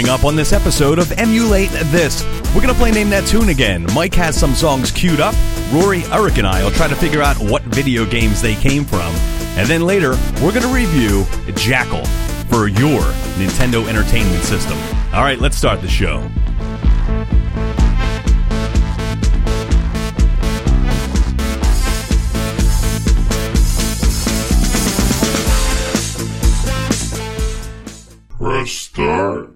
Coming up on this episode of Emulate This, we're going to play Name That Tune again. Mike has some songs queued up. Rory, Eric, and I will try to figure out what video games they came from. And then later, we're going to review Jackal for your Nintendo Entertainment System. All right, let's start the show. Press start.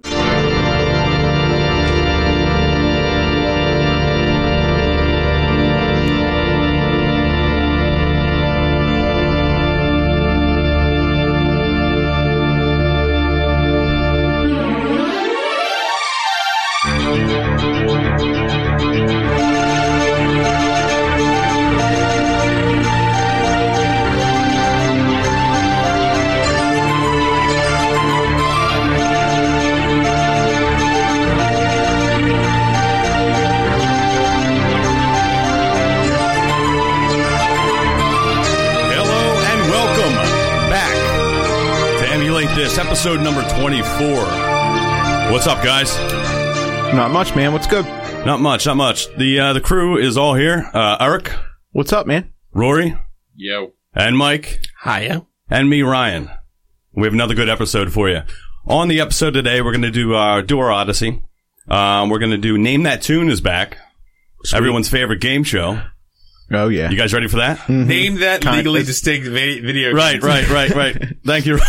Episode number 24. What's up, guys? Not much, man. What's good? Not much. The crew is all here. Eric. What's up, man? Rory. Yo. And Mike. Hiya. And me, Ryan. We have another good episode for you. On the episode today, we're going to do our Odyssey. We're going to do Name That Tune is back. Sweet. Everyone's favorite game show. Oh, yeah. You guys ready for that? Mm-hmm. Name that legally distinct video Right. games. Thank you.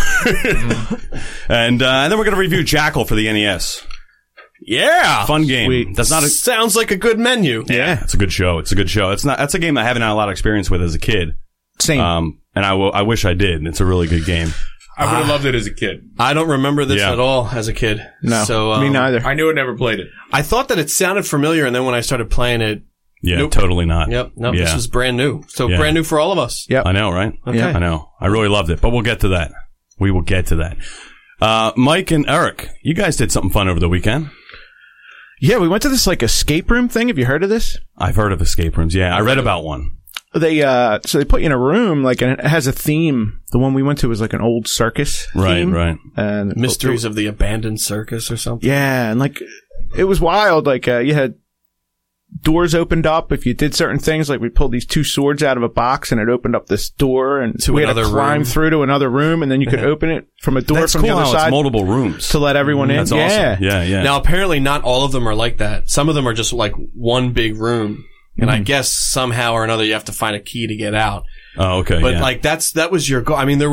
And then we're going to review Jackal for the NES. Yeah. Fun game. Sweet. That's not Sounds like a good menu. Yeah. It's a good show. That's a game I haven't had a lot of experience with as a kid. Same. And I wish I did. It's a really good game. I would have loved it as a kid. I don't remember this at all as a kid. No. So, me neither. I knew it, never played it. I thought that it sounded familiar, and then when I started playing it, Yeah, nope. Totally not. Yep. No, Yeah. This was brand new. So Yeah. brand new for all of us. Yep. I know, right? Okay. Yeah. I know. I really loved it, but we'll get to that. We will get to that. Mike and Eric, you guys did something fun over the weekend. Yeah, we went to this escape room thing. Have you heard of this? I've heard of escape rooms. Yeah, I read about one. They put you in a room and it has a theme. The one we went to was an old circus theme. Right. And Mysteries of the Abandoned Circus or something. Yeah, and it was wild. You had doors opened up if you did certain things. We pulled these two swords out of a box and it opened up this door, and To we had to another climb room. through to another room, and then you could open it from a door That's from cool the other how side it's multiple rooms. to let everyone in. That's Yeah. awesome. Yeah. Now, apparently not all of them are like that. Some of them are just one big room. And I guess somehow or another you have to find a key to get out. Oh, okay. But yeah. that was your goal. I mean,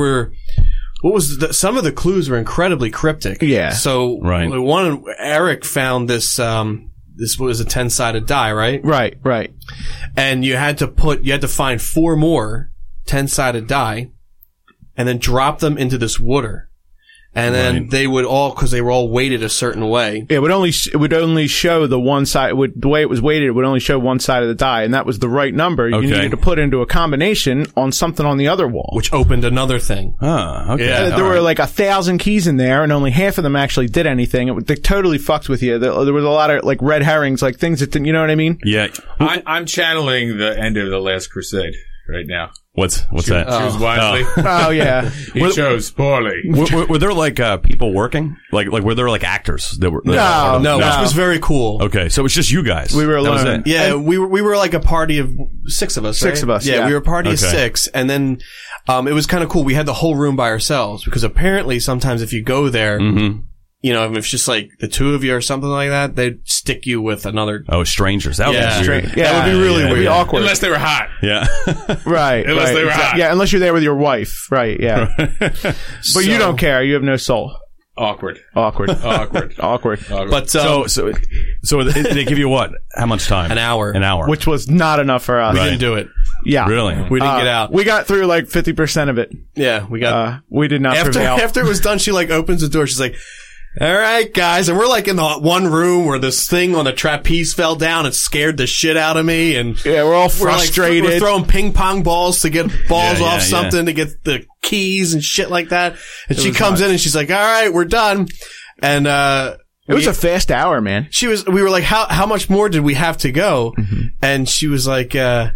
some of the clues were incredibly cryptic. Yeah. So Right. Eric found this, this was a 10-sided die, right? Right. And you had to find 4 more 10-sided die and then drop them into this water. And then Right. they would because they were all weighted a certain way. It would only show the one side. The way it was weighted, it would only show one side of the die, and that was the right number. You Okay. needed to put into a combination on something on the other wall. Which opened another thing. Okay. Yeah, There were 1,000 keys in there, and only half of them actually did anything. They totally fucked with you. There was a lot of red herrings, things that didn't. You know what I mean? Yeah. I'm channeling the end of The Last Crusade right now. What's that? Choose wisely. Oh yeah. He chose poorly. Were there people working? Were there actors that were? No, which was very cool. Okay, so it's just you guys. We were That was alone. it. Yeah, we were a party of 6 of us. Six right? of us, Yeah, yeah. we were a party of Okay. 6, and then it was kind of cool. We had the whole room by ourselves because apparently sometimes if you go there, Mm-hmm. if it's just the 2 of you or something like that, they'd stick you with another. Oh, strangers. That Yeah. was weird. That would be really yeah, weird. yeah. Awkward. Unless they were hot. Yeah. Right. Unless they were hot. Yeah, unless you're there with your wife. Right. Yeah. But you don't care. You have no soul. Awkward. Awkward. Awkward. Awkward. Awkward. But So they give you what? How much time? An hour. An hour. Which was not enough for us. we Right. didn't do it. Yeah. Really? We didn't get out. We got through 50% of it. Yeah, we got We did not prevail. after it was done. She opens the door. She's like, "All right, guys," and we're in the one room where this thing on the trapeze fell down and scared the shit out of me. And Yeah, we're all frustrated. We're throwing ping pong balls to get balls Yeah, off yeah, something to get the keys and shit like that. And she was comes nuts. in and she's like, "All right, we're done." And It was a fast hour, man. we were like, how much more did we have to go? Mm-hmm. And she was like,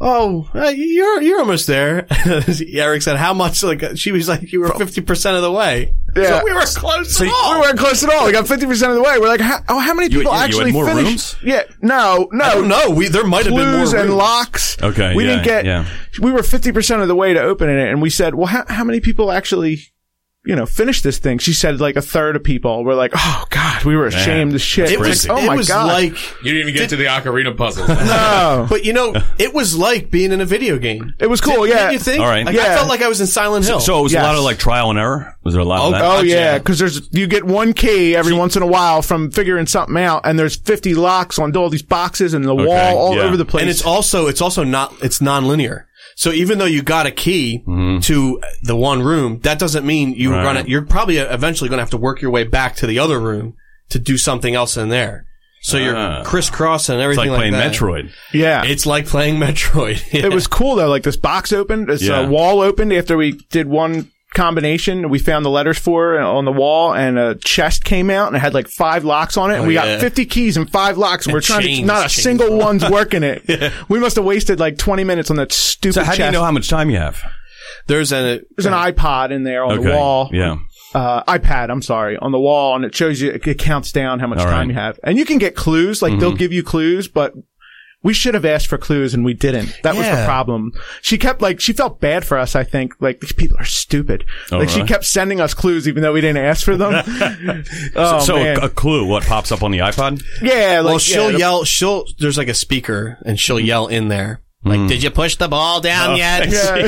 oh, you're almost there. Eric said, how much? Like, she was like, you were 50% of the way. Yeah. So we were close at We all. weren't close at all. We got 50% of the way. We're like, how many people you actually had more finished? rooms? Yeah, no. I don't know. There might have been more Clues and rooms. locks. Okay, We yeah, didn't get, yeah. we were 50% of the way to opening it. And we said, well, how many people actually, finished this thing? She said like a third of people. We're like, oh God, we were ashamed as shit. It We're was, like, oh my it was God. like, You didn't even get to the ocarina puzzle. No. but it was like being in a video game. It was cool, yeah. Didn't you think? All right. Like, Yeah. I felt like I was in Silent Hill. So it was Yes. a lot of like trial and error? Was there a lot of that? Oh Gotcha. yeah, because you get one key every once in a while from figuring something out, and there's 50 locks on all these boxes and the Okay, wall all yeah. over the place. And it's also non-linear. So even though you got a key to the one room, that doesn't mean Right. you're probably eventually going to have to work your way back to the other room to do something else in there. So you're crisscrossing and It's everything like playing that. Metroid. yeah. It's like playing Metroid. Yeah. It was cool though. Like this box opened, this Yeah. wall opened after we did one combination. We found the letters for it on the wall, and a chest came out and it had like 5 locks on it. And we yeah. got 50 keys and 5 locks, and we're trying to chains, not a chains. single one's working it. We must have wasted like 20 minutes on that stupid So how chest. do you know how much time you have? There's There's an iPod in there on the wall. Yeah. iPad, I'm sorry, on the wall, and it shows you, it counts down how much All time right. you have. And you can get clues, like they'll give you clues, but we should have asked for clues and we didn't. That was the Yeah. problem. She felt bad for us, I think. Like, these people are stupid. Oh, like, she really? kept sending us clues even though we didn't ask for them. Oh, So man. a clue, what pops up on the iPod? Yeah, like, well, she'll yeah, yell. There's like a speaker, and she'll yell in there. Like, did you push the ball down yet? Yeah.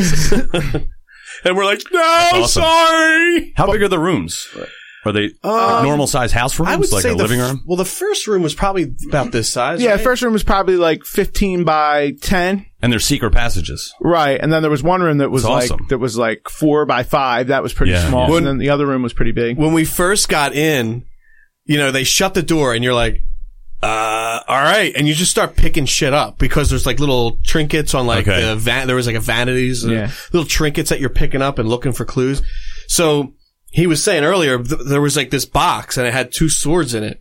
And we're like, no, awesome. sorry. How big are the rooms? Are they normal size house rooms, I would like say a living room? Well, the first room was probably about this size. Yeah, right? first room was probably like 15 by 10. And there's secret passages. Right. And then there was one room that was That's awesome. 4 by 5. That was pretty Yeah, small. yeah. And then the other room was pretty big. When we first got in, they shut the door, and you're like, all right. And you just start picking shit up because there's like little trinkets on like Okay. there was like a vanities, Yeah. little trinkets that you're picking up and looking for clues. So he was saying earlier, there was like this box and it had 2 swords in it,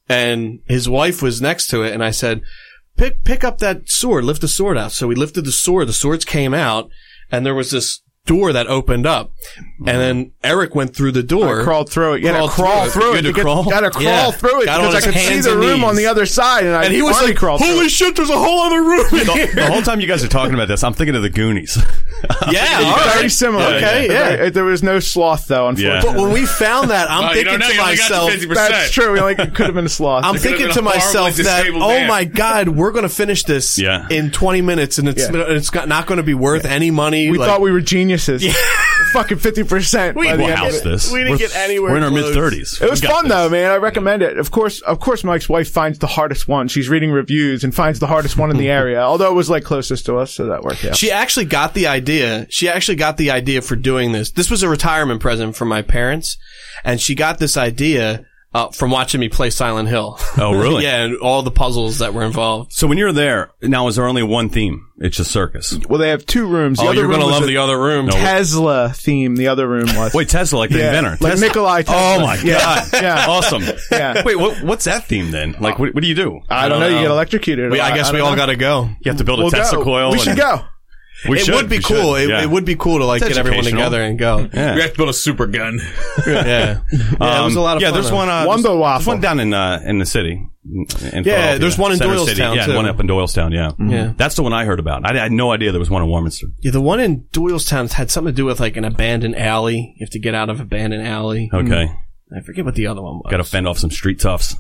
and his wife was next to it. And I said, pick up that sword, lift the sword out. So we lifted the swords came out, and there was this door that opened up, and then Eric went through the door. I crawled through it. You had to Crawled crawl through through You it. had to crawl? Gotta crawl Yeah. through it Got on because I his could see hands the and room on knees. the other side, and And he was army like, crawled through holy it. shit, there's a whole other room in here. The whole time you guys are talking about this, I'm thinking of the Goonies. Yeah, all Very right. similar. Okay, yeah. There was no sloth though, unfortunately. But when we found that, I'm Oh, you thinking don't know, to you only got myself, to 50%. That's true. We only could have been a sloth. I'm It could've thinking been to a horribly myself that, disabled oh man. my God, we're going to finish this Yeah. in 20 minutes, and it's not going to be worth any money. we Like, thought we were geniuses. Fucking 50%. by the We'll end of house it. this. we didn't get anywhere We're in our close. mid-30s. It was We got fun this. though, man. I recommend it. Of course, Mike's wife finds the hardest one. She's reading reviews and finds the hardest one in the area. Although it was like closest to us, so that worked out. She actually got the idea. She actually got the idea for doing this. This was a retirement present from my parents, and she got this idea from watching me play Silent Hill. Oh, really? Yeah, and all the puzzles that were involved. So when you're there, now is there only one theme? It's just circus. Well, they have 2 rooms. The Oh, other you're room going to was love a the other room. Tesla theme. The other room was. Wait, Tesla, like the Yeah, inventor. like Tesla? Nikolai Tesla. Oh my God. Yeah. Awesome. Yeah. Wait, what's that theme then? Like, what do you do? I don't know. You get electrocuted. I guess we all got to go. You have to build a We'll Tesla go. coil. We should go. We It should. would be We cool. should. Yeah. It would be cool to like It's get everyone educational. together and go. Yeah. We have to build a super gun. Yeah. Yeah, it was a lot of yeah, fun. there's one. Wonder there's Waffle. one down in the city. In Philadelphia. there's one in Center Doylestown, City. Yeah, too. one up in Doylestown. Yeah, Yeah. That's the one I heard about. I had no idea there was one in Warminster. Yeah, the one in Doylestown had something to do with like an abandoned alley. You have to get out of abandoned alley. Okay, I forget what the other one was. got to fend off some street toughs.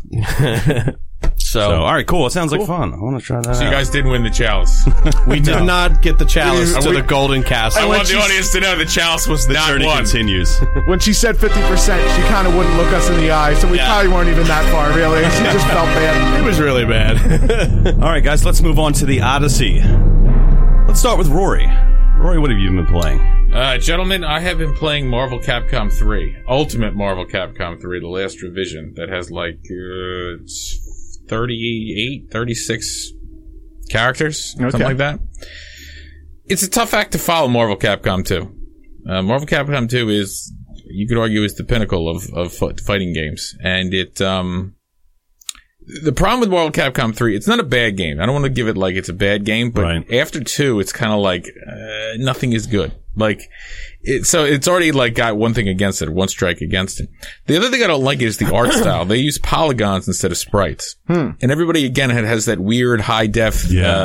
So, all right, cool. It sounds like fun. I want to try that. So you out. gukind didn't win the chalice. We did not get the chalice I to would- the Golden Castle. I want the audience to know the chalice was The not journey won. continues. When she said 50%, she kind of wouldn't look us in the eye, so we probably weren't even that far, really. She just felt bad. It was really bad. All right, guys, let's move on to the Odyssey. Let's start with Rory. Rory, what have you been playing? Gentlemen, I have been playing Marvel Capcom 3. Ultimate Marvel Capcom 3, the last revision, that has like 38, 36 characters, something like that. It's a tough act to follow Marvel Capcom 2. Marvel Capcom 2 is, you could argue, is the pinnacle of fighting games. And The problem with Marvel Capcom 3, it's not a bad game. I don't want to give it like it's a bad game, but after 2, it's kind of like nothing is good. Like, so it's already like got one thing against it, one strike against it. The other thing I don't like is the art style. They use polygons instead of sprites, and everybody again has that weird high def.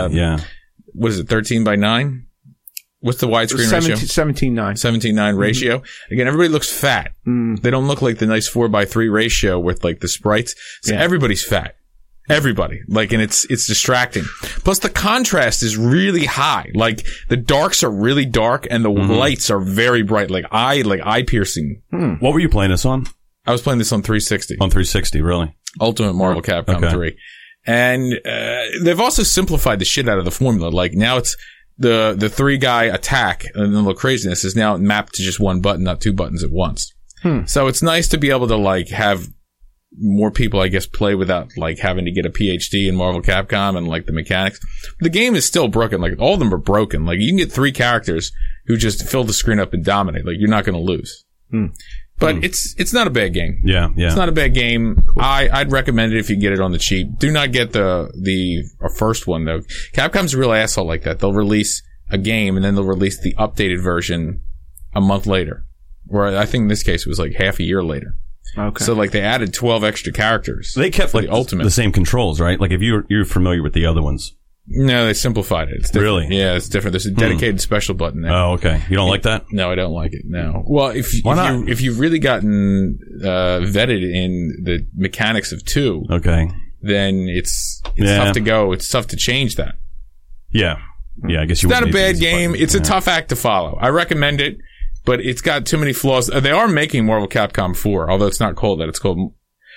What is it? 13:9. What's the widescreen ratio? 17:9. 17:9 ratio. Again, everybody looks fat. They don't look like the nice 4:3 ratio with like the sprites. So everybody's fat. Everybody. Like, and it's distracting. Plus the contrast is really high. Like, the darks are really dark and the lights are very bright. Like eye piercing. What were you playing this on? I was playing this on 360. On 360, really? Ultimate Marvel Capcom 3. And, they've also simplified the shit out of the formula. Like, now it's the 3-guy attack and the little craziness is now mapped to just one button, not 2 buttons at once. So it's nice to be able to like have more people, I guess, play without like having to get a PhD in Marvel Capcom and like the mechanics. The game is still broken. Like, all of them are broken. Like, you can get 3 characters who just fill the screen up and dominate. Like, you're not going to lose. But it's not a bad game. Yeah. It's not a bad game. Cool. I'd recommend it if you get it on the cheap. Do not get the first one though. Capcom's a real asshole like that. They'll release a game and then they'll release the updated version a month later. Where I think in this case it was like half a year later. Okay. So like they added 12 extra characters. They kept like the same controls, right? Like if you're familiar with the other ones. No, they simplified it. It's different. Really? Yeah, it's different. There's a dedicated special button there. Oh, okay. You don't like that? No, I don't like it. No. Well, if you've really gotten vetted in the mechanics of 2, okay, then it's tough to go. It's tough to change that. Yeah. I guess you. It's not a bad game. It's a tough act to follow. I recommend it, but it's got too many flaws. They are making Marvel Capcom 4, although it's not called that. It's called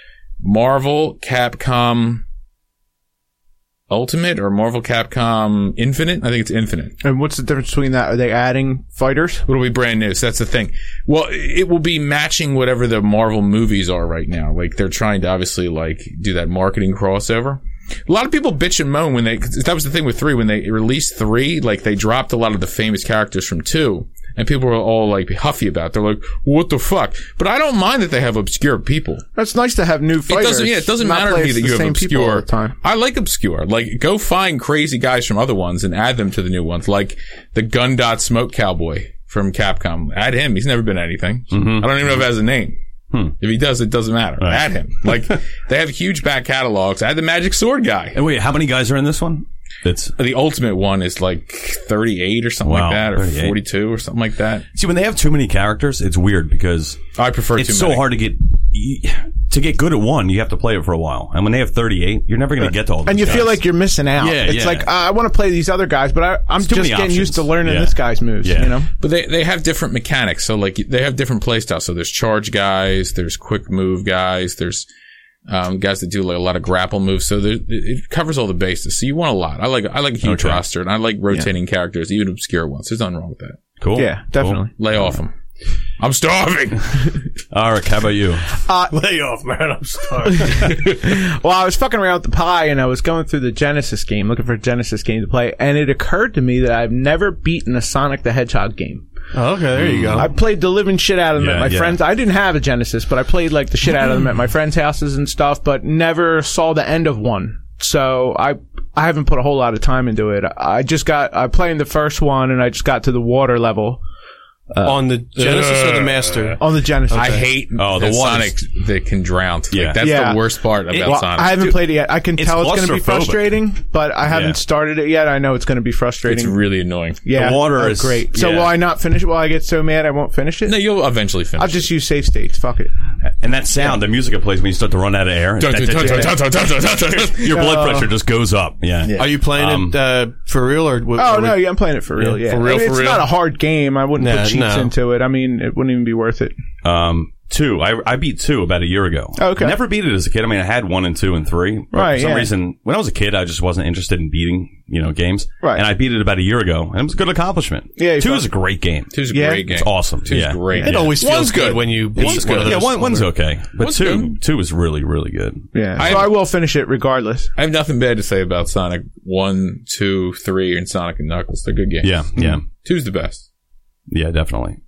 Marvel Capcom Ultimate or Marvel Capcom Infinite. I think it's Infinite. And what's the difference between that? Are they adding fighters? It'll be brand new. So that's the thing. Well, it will be matching whatever the Marvel movies are right now. Like, they're trying to obviously like do that marketing crossover. A lot of people bitch and moan that was the thing with 3, when they released 3, like they dropped a lot of the famous characters from 2. And people were all like huffy about it. They're like, what the fuck? But I don't mind that they have obscure people. That's nice to have new fighters. It doesn't matter to me that you have obscure. All the time. I like obscure. Like, go find crazy guys from other ones and add them to the new ones. Like the Gun Dot Smoke Cowboy from Capcom. Add him. He's never been anything. I don't even know if he has a name. If he does, it doesn't matter. Right. Add him. Like, they have huge back catalogs. Add the Magic Sword guy. And wait, how many guys are in this one? The ultimate one is like 38 or something like that, or 38. 42 or something like that. See, when they have too many characters, it's weird because I prefer it's so hard to get good at one. You have to play it for a while, and when they have 38, you're never going to get to all those. And you guys. feel like you're missing out. It's like I want to play these other guys, but I'm just getting used to learning this guy's moves. You know, but they have different mechanics. So like they have different play styles. So there's charge guys, there's quick move guys, there's guys that do like a lot of grapple moves, so it covers all the bases. So you want a lot. I like a huge roster, and I like rotating characters, even obscure ones. There's nothing wrong with that. Cool. Yeah, definitely. Cool. Lay off them. I'm starving. Alrick, how about you? Lay off, man. I'm starving. Well, I was fucking around with the Pi, and I was going through the Genesis game, looking for a Genesis game to play, and it occurred to me that I've never beaten a Sonic the Hedgehog game. Oh, okay, there you go. I played the living shit out of them at my friends. I didn't have a Genesis, but I played like the shit out of them at my friends' houses and stuff, but never saw the end of one. So I haven't put a whole lot of time into it. I played the first one, and I just got to the water level. On the Genesis or the Master? On the Genesis. I hate the Sonic that can drown. Like, that's the worst part about Sonic. I haven't played it yet. I can tell it's going to be frustrating, but I haven't started it yet. I know it's going to be frustrating. It's really annoying. Yeah, the water is great. So will I not finish it? Will I get so mad I won't finish it? No, you'll eventually finish I'll just use save states. Fuck it. And that sound, the music it plays when you start to run out of air, your blood pressure just goes up. Yeah. Are you playing it for real? Or I'm playing it for real. Yeah. For real, it's not a hard game. I wouldn't put cheats into it. I mean, it wouldn't even be worth it. 2. I beat 2 about a year ago. Okay. Never beat it as a kid. I mean, I had 1 and 2 and 3. But for some reason, when I was a kid, I just wasn't interested in beating, games. Right. And I beat it about a year ago, and it was a good accomplishment. Yeah. 2 is a great game. 2's a great game. It's awesome. 2's great. It always feels good when you beat one's good. Yeah, one's okay. But 2 is really, really good. Yeah. I will finish it regardless. I have nothing bad to say about Sonic 1, 2, 3, and Sonic and Knuckles. They're good games. Yeah. 2's the best. Yeah, definitely.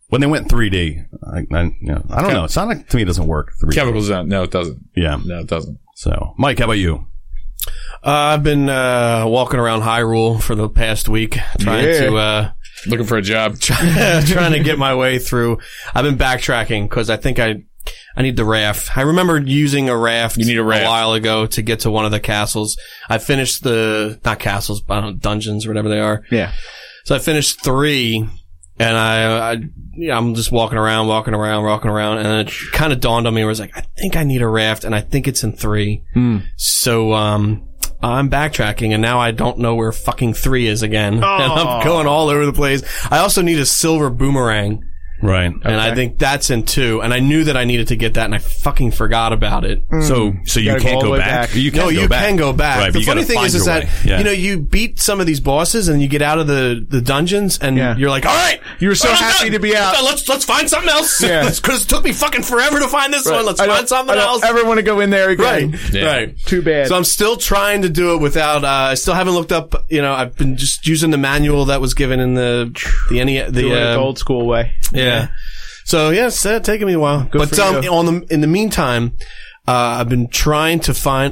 When they went 3D, I don't know. Sonic to me doesn't work. 3D. Chemicals don't. No, it doesn't. Yeah. No, it doesn't. So, Mike, how about you? I've been walking around Hyrule for the past week, trying to looking for a job, trying to get my way through. I've been backtracking because I think I need the raft. I remember using a raft. You need a raft. A while ago to get to one of the castles. I finished not castles, but I don't know, dungeons or whatever they are. Yeah. So I finished 3, and I'm just walking around, and then it kind of dawned on me. I was like, I think I need a raft, and I think it's in 3. So I'm backtracking, and now I don't know where fucking 3 is again. And I'm going all over the place. I also need a silver boomerang. Right. And I think that's in 2. And I knew that I needed to get that, and I fucking forgot about it. So you can't go back? You can go back. Right, the funny thing is that, you beat some of these bosses, and you get out of the dungeons, and you're like, all right. You were so happy to be out. Let's find something else. Yeah. Because it took me fucking forever to find this one. Let's find something else. I don't ever want to go in there again. Right. Yeah. Right. Too bad. So I'm still trying to do it without, I still haven't looked up, I've been just using the manual that was given in the old school way. Yeah. So it's taking me a while. But in the meantime, I've been trying to find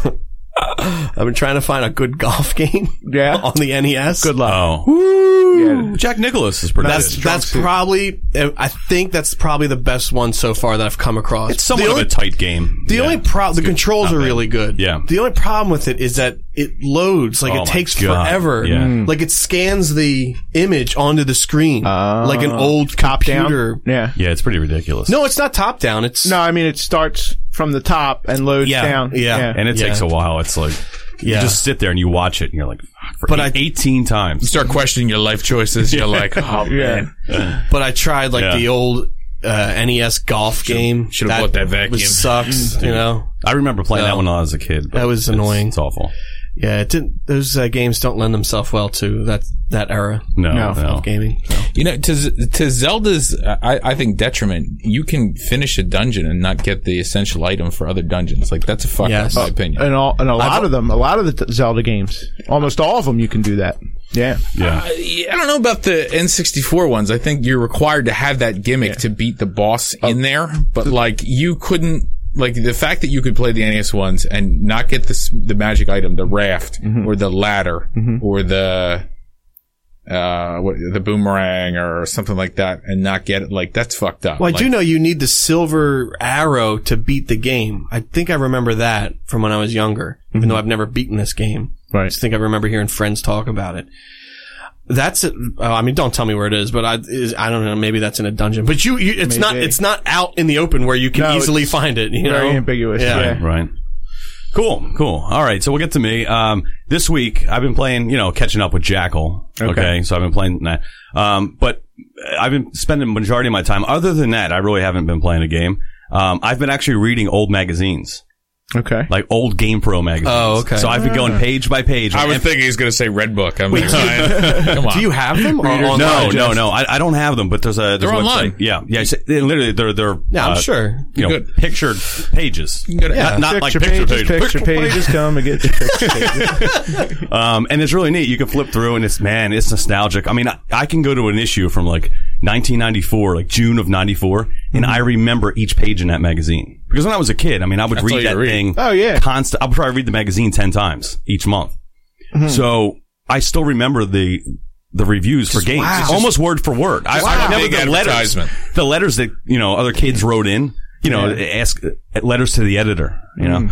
a good golf game. Yeah. On the NES. Good luck. Oh. Yeah. Jack Nicklaus is pretty good. That's probably, I think that's probably the best one so far that I've come across. It's somewhat of a tight game. The only problem, the controls are really good. Yeah. The only problem with it is that it loads, it takes forever. Yeah. Like it scans the image onto the screen. Like an old computer. Down. Yeah. Yeah, it's pretty ridiculous. No, it's not top down. It starts from the top and loads down. Yeah. And it takes a while. It's like, you just sit there and you watch it and you're like, for 18 times. You start questioning your life choices. You're like, oh man. But I tried the old NES golf game. Should have bought that vacuum. Which sucks, I remember playing that when I was a kid. That was annoying. It's awful. Yeah, it didn't. Those games don't lend themselves well to that era. No. Of gaming. No. To Zelda's, I think detriment, you can finish a dungeon and not get the essential item for other dungeons. Like that's a fuck up, in my opinion. And a lot of the Zelda games, almost all of them, you can do that. Yeah. I don't know about the N64 ones. I think you're required to have that gimmick to beat the boss in there, but you couldn't. Like the fact that you could play the NES ones and not get the magic item, the raft or the ladder or the boomerang or something like that, and not get it, that's fucked up. Well, I do know you need the silver arrow to beat the game. I think I remember that from when I was younger, even though I've never beaten this game. Right. I just think I remember hearing friends talk about it. That's it. Don't tell me where it is, but I don't know. Maybe that's in a dungeon. But it's not out in the open where you can easily find it. Very ambiguous. Yeah. Right. Cool. All right. So we'll get to me. This week I've been playing, catching up with Jackal. Okay. So I've been playing that. But I've been spending the majority of my time. Other than that, I really haven't been playing a game. I've been actually reading old magazines. Okay. Like old GamePro magazines. Oh, okay. So I've been going page by page. I was thinking he's going to say Redbook. Come on. Do you have them? No. I don't have them, but there's they're online. Yeah. Literally, they're. Yeah, I'm sure. Pictured pages. Not like picture pages. Picture pages come and get your picture pages. And it's really neat. You can flip through, and it's nostalgic. I mean, I can go to an issue from 1994, June of 94, and I remember each page in that magazine. Because when I was a kid, I would read that thing. Oh, yeah. Constant. I would probably read the magazine 10 times each month. So I still remember the reviews for games. Wow. Almost word for word. I remember the letters that, other kids wrote in, ask letters to the editor,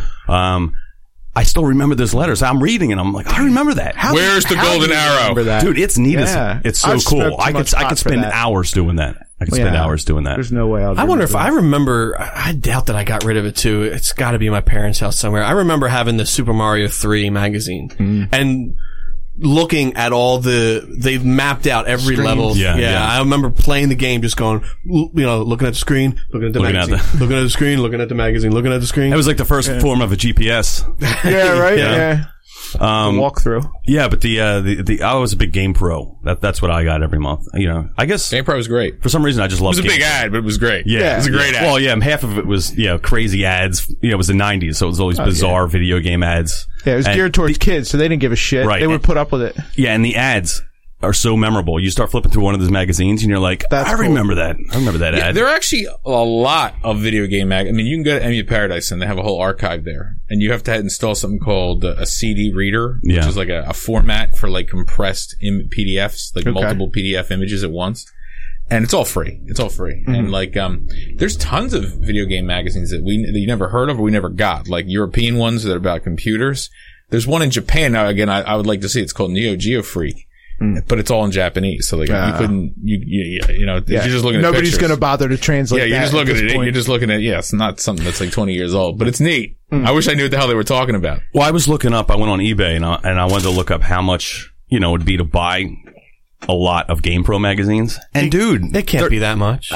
I still remember those letters. I'm reading and I'm like, I remember that. Where's the golden arrow? Dude, it's neat. It's so cool. I could spend hours doing that. There's no way I wonder if I remember. I doubt that I got rid of it too. It's got to be in my parents' house somewhere. I remember having the Super Mario 3 magazine and looking at they've mapped out every level. Yeah. I remember playing the game, just going, looking at the screen, looking at the magazine, looking at the screen, looking at the magazine, looking at the screen. It was like the first form of a GPS. Yeah, right. Yeah. Walkthrough. Yeah, but I was a big GamePro. That's what I got every month. I guess GamePro was great. For some reason, I just loved it. It was a big ad, but it was great. Yeah. It was a great ad. Well, yeah, half of it was, crazy ads. It was the 90s, so it was always bizarre video game ads. Yeah, it was geared towards kids, so they didn't give a shit. Right. They would put up with it. Yeah, and the ads, are so memorable. You start flipping through one of those magazines and you're like, I remember that. I remember that ad. There are actually a lot of video game I mean, you can go to Emmy of Paradise and they have a whole archive there. And you have to install something called a CD reader, which is like a format for like compressed PDFs, like multiple PDF images at once. And it's all free. It's all free. Mm-hmm. And like, there's tons of video game magazines that you never heard of or we never got, like European ones that are about computers. There's one in Japan now. Again, I would like to see. It's called Neo Geo Freak. But it's all in Japanese, so like you couldn't, you know, you're just looking at nobody's pictures. Going to bother to translate. Yeah, you're just looking at it. You're just looking at it's not something that's like 20 years old, but it's neat. I wish I knew what the hell they were talking about. Well, I was looking up. I went on eBay and I wanted to look up how much it would be to buy a lot of GamePro magazines. And dude, it can't be that much.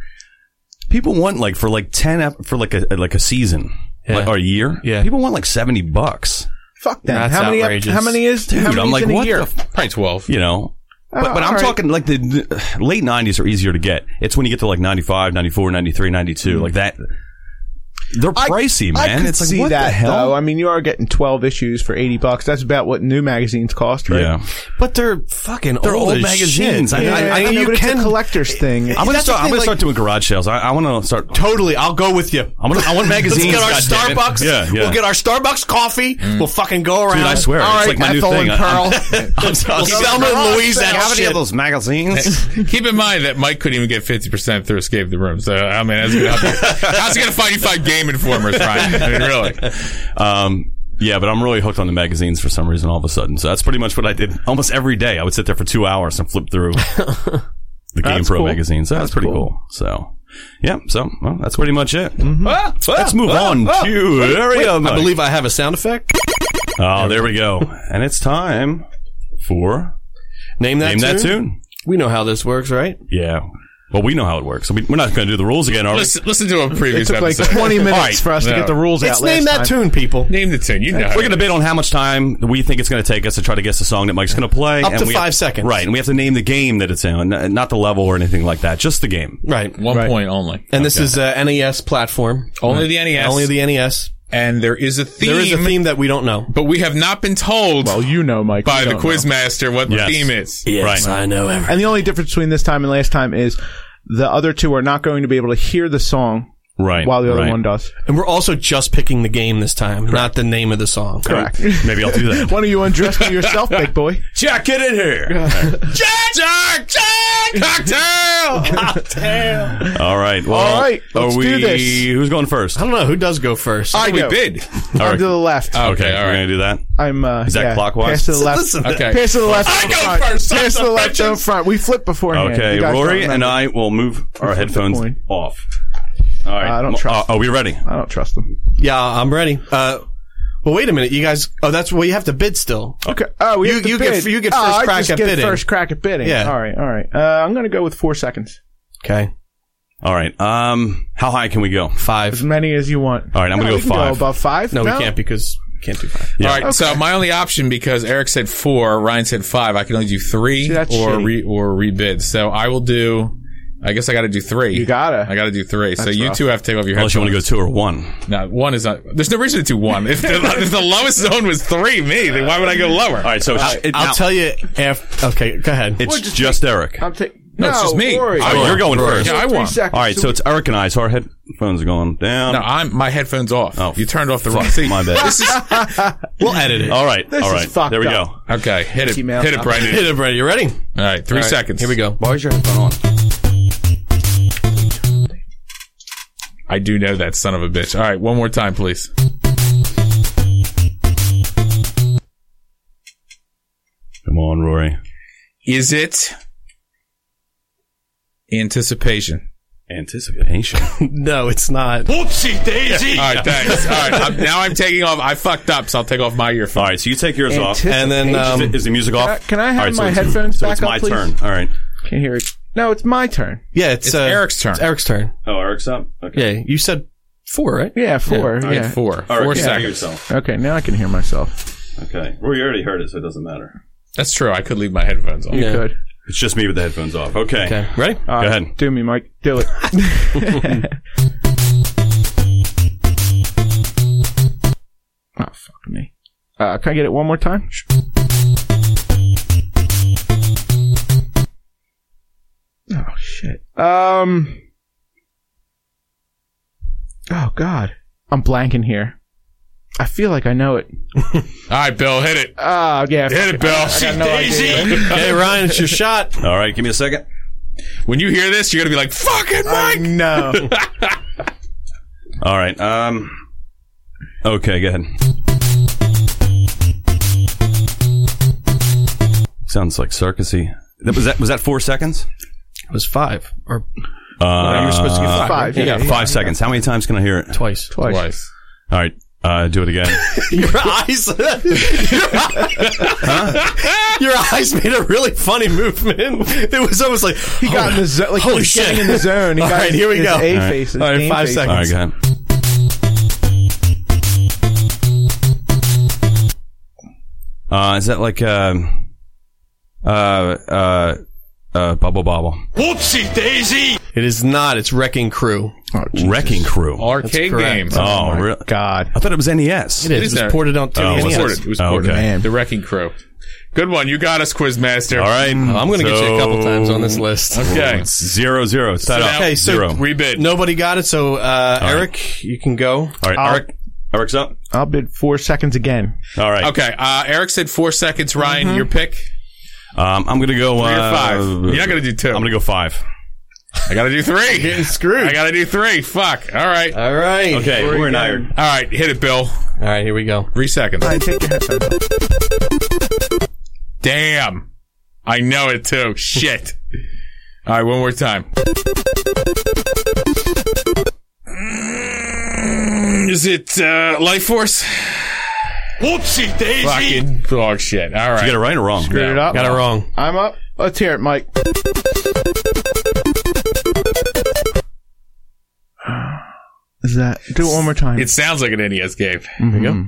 People want like for like 10 for like a season or a year. Yeah, people want like $70. Fuck that. How many is dude? How I'm like, in a what? year? Probably 12. You know. But I'm talking like the late 90s are easier to get. It's when you get to like 95, 94, 93, 92, like that. They're pricey, man. I could it's like, see what that, the hell? though. I mean, you are getting 12 issues for $80. That's about what new magazines cost, right? Yeah. But they're fucking old Shit. magazines. I know, but it's a collector's thing. I'm gonna start doing garage sales. I want to start. Totally, I'll go with you. I want magazines. Let's get our Starbucks. Yeah. We'll get our Starbucks coffee. We'll fucking go around. Dude, I swear, All it's right, like my new Ethel thing. and Pearl. Selma and Louise, that How many shit. of those magazines? Keep in mind that Mike couldn't even get 50% through Escape the Room. So, I mean, how's he going to find you 5 Game Informers, Ryan? I mean, really. Yeah, but I'm really hooked on the magazines for some reason all of a sudden. So that's pretty much what I did almost every day. I would sit there for 2 hours and flip through the GamePro magazines. So that's pretty cool. So, yeah. So, well, that's pretty much it. Mm-hmm. Let's move on to area. I believe I have a sound effect. Oh, there we go. And it's time for Name That Tune. We know how this works, right? Yeah. Well, we know how it works. So we're not going to do the rules again, are we? Listen to a previous It took like episode. 20 minutes for us to get the rules out It's last Name That time. Tune, people. Name the tune. You know. We're going to bid on how much time we think it's going to take us to try to guess the song that Mike's going to play. Up to we 5 seconds. Right. And we have to name the game that it's in, not the level or anything like that. Just the game. Right. 1 point only. And this is a NES platform. Only the NES. Only the NES. And there is a theme. There is a theme that we don't know. But we have not been told Well, you know, Mike. by you the don't know. Quizmaster what the Yes. theme is. Yes, Right. I know everything. And the only difference between this time and last time is the other two are not going to be able to hear the song Right. while the other one does. And we're also just picking the game this time, not the name of the song. Correct. Maybe I'll do that. Why don't you undress me yourself, big boy? Jack, get in here. Jack! Cocktail! All right. Well, All right, let's are we, do this. Who's going first? I don't know. Who does go first? I We go. bid. All I'm right. to the left. Okay, all We're right. going to do that. I'm, Is that clockwise? Pass to the left. Listen, Okay. Pass to the left. I up go front. first, Pass to sons the of left bitches. up front. We flip beforehand. Okay. You guys Rory don't and remember. I will move our headphones coin. off. All right. I don't trust Are we ready? I don't trust them. Yeah, I'm ready. Well, wait a minute. You guys. Oh, that's well. You have to bid still. Okay. Oh, we You- have to you get- bid. you get Oh, first I crack just at get bidding. First crack at bidding. Yeah. All right. All right. I'm going to go with 4 seconds. Okay. All right. How high can we go? 5. As many as you want. All right. I'm going to we go can 5. Go above 5. No, we can't because we can't do 5. Yeah. All right, so my only option, because Eric said 4, Ryan said 5, I can only do 3 See, that's or shitty. rebid. So I will do, I guess I got to do 3. You gotta. I got to do 3. So you rough. two have to take off your Unless you want to go headphones. 2 or 1. No, 1 is not. There's no reason to do 1. If the lowest zone was 3, then why would I go lower? All right. So I'll tell you after. Okay, go ahead. it's just Eric. I'm taking. No, it's just me. Rory. Oh, you're going first. Yeah, I 3 won. seconds. All right. So it's Eric and I. So our headphones are going down. No, my headphones off. Oh, you turned off the wrong. See, my bad. This is We'll edit it. All right. This all is right. fucked There we up. go. okay. Hit it. Email. Hit it, Brandon. Hit it, Brady. You ready? All right, 3 seconds. Here we go. Why is your headphone on? I do know that son of a bitch. All right, one more time, please. Come on, Rory. Is it Anticipation? Anticipation. No, it's not. Whoopsie daisy. All right, thanks. All right, now I'm taking off. I fucked up, so I'll take off my earphone. All right. So you take yours off. And then Is the music off? Can I have All right, my it's- headphones so back it's up, my please? turn. All right. Can't hear it. No, it's my turn. yeah, it's Eric's turn. It's Eric's turn. Oh, Eric's up. Okay. Yeah, you said 4, right? Yeah, 4. All right, Yeah. 4. All right, 4 hear seconds. yourself. Okay, now I can hear myself. Okay. Rory already heard it, so it doesn't matter. That's true. I could leave my headphones on. You Yeah. could. It's just me with the headphones off. Okay. Okay, ready? All right, Go ahead. Do me, Mike. Do it. Oh, fuck me. Can I get it one more time? Oh, shit. Oh, God. I'm blanking here. I feel like I know it. All right, Bill, hit it. Yeah. Hit it, Bill. I got no idea. Hey, Ryan, it's your shot. All right, give me a second. When you hear this, you're going to be like, fucking Mike! No. All right. Okay, go ahead. Sounds like circusy. Was that 4 seconds? It was 5. Or you were supposed to get 5. 5. Yeah, 5 seconds. How many times can I hear it? Twice. All right. Do it again. Your eyes. Your eyes made a really funny movement. It was almost like He got in the zone. Like, holy he was shit. getting in the zone. He All got right, here we his go. A All right. face. His All right, game 5 face. seconds. All right, go ahead. Is that like Bubble Bobble? Whoopsie daisy. It is not. It's Wrecking Crew. Oh, Wrecking Crew. Arcade correct. games. Oh, really? God. I thought it was NES. It is. It was ported on to Oh, the was NES. It was ported. Okay. Man. The Wrecking Crew. Good one. You got us, Quizmaster. All right. I'm going to get you a couple times on this list. Okay. 0-0. It's tied up. Okay, so 0. Rebid. nobody got it, so Eric, you can go. All right, Eric's up. I'll bid 4 seconds again. All right. Okay. Eric said 4 seconds. Ryan, your pick? I'm going to go 3 or 5. You're not going to do 2. I'm going to go 5. I got to do 3. Getting screwed. I got to do 3. Fuck. All right. All right. Okay, we're in iron. All right. Hit it, Bill. All right, here we go. 3 seconds. All right, take your headphones off. Damn. I know it too. Shit. All right, one more time. Is it Life Force? Whoopsie daisy. Fucking dog shit. All right. Did you get it right or wrong? Screwed it up. Got it wrong. I'm up. Let's hear it, Mike. Is that? Do it one more time. It sounds like an NES game. There you go.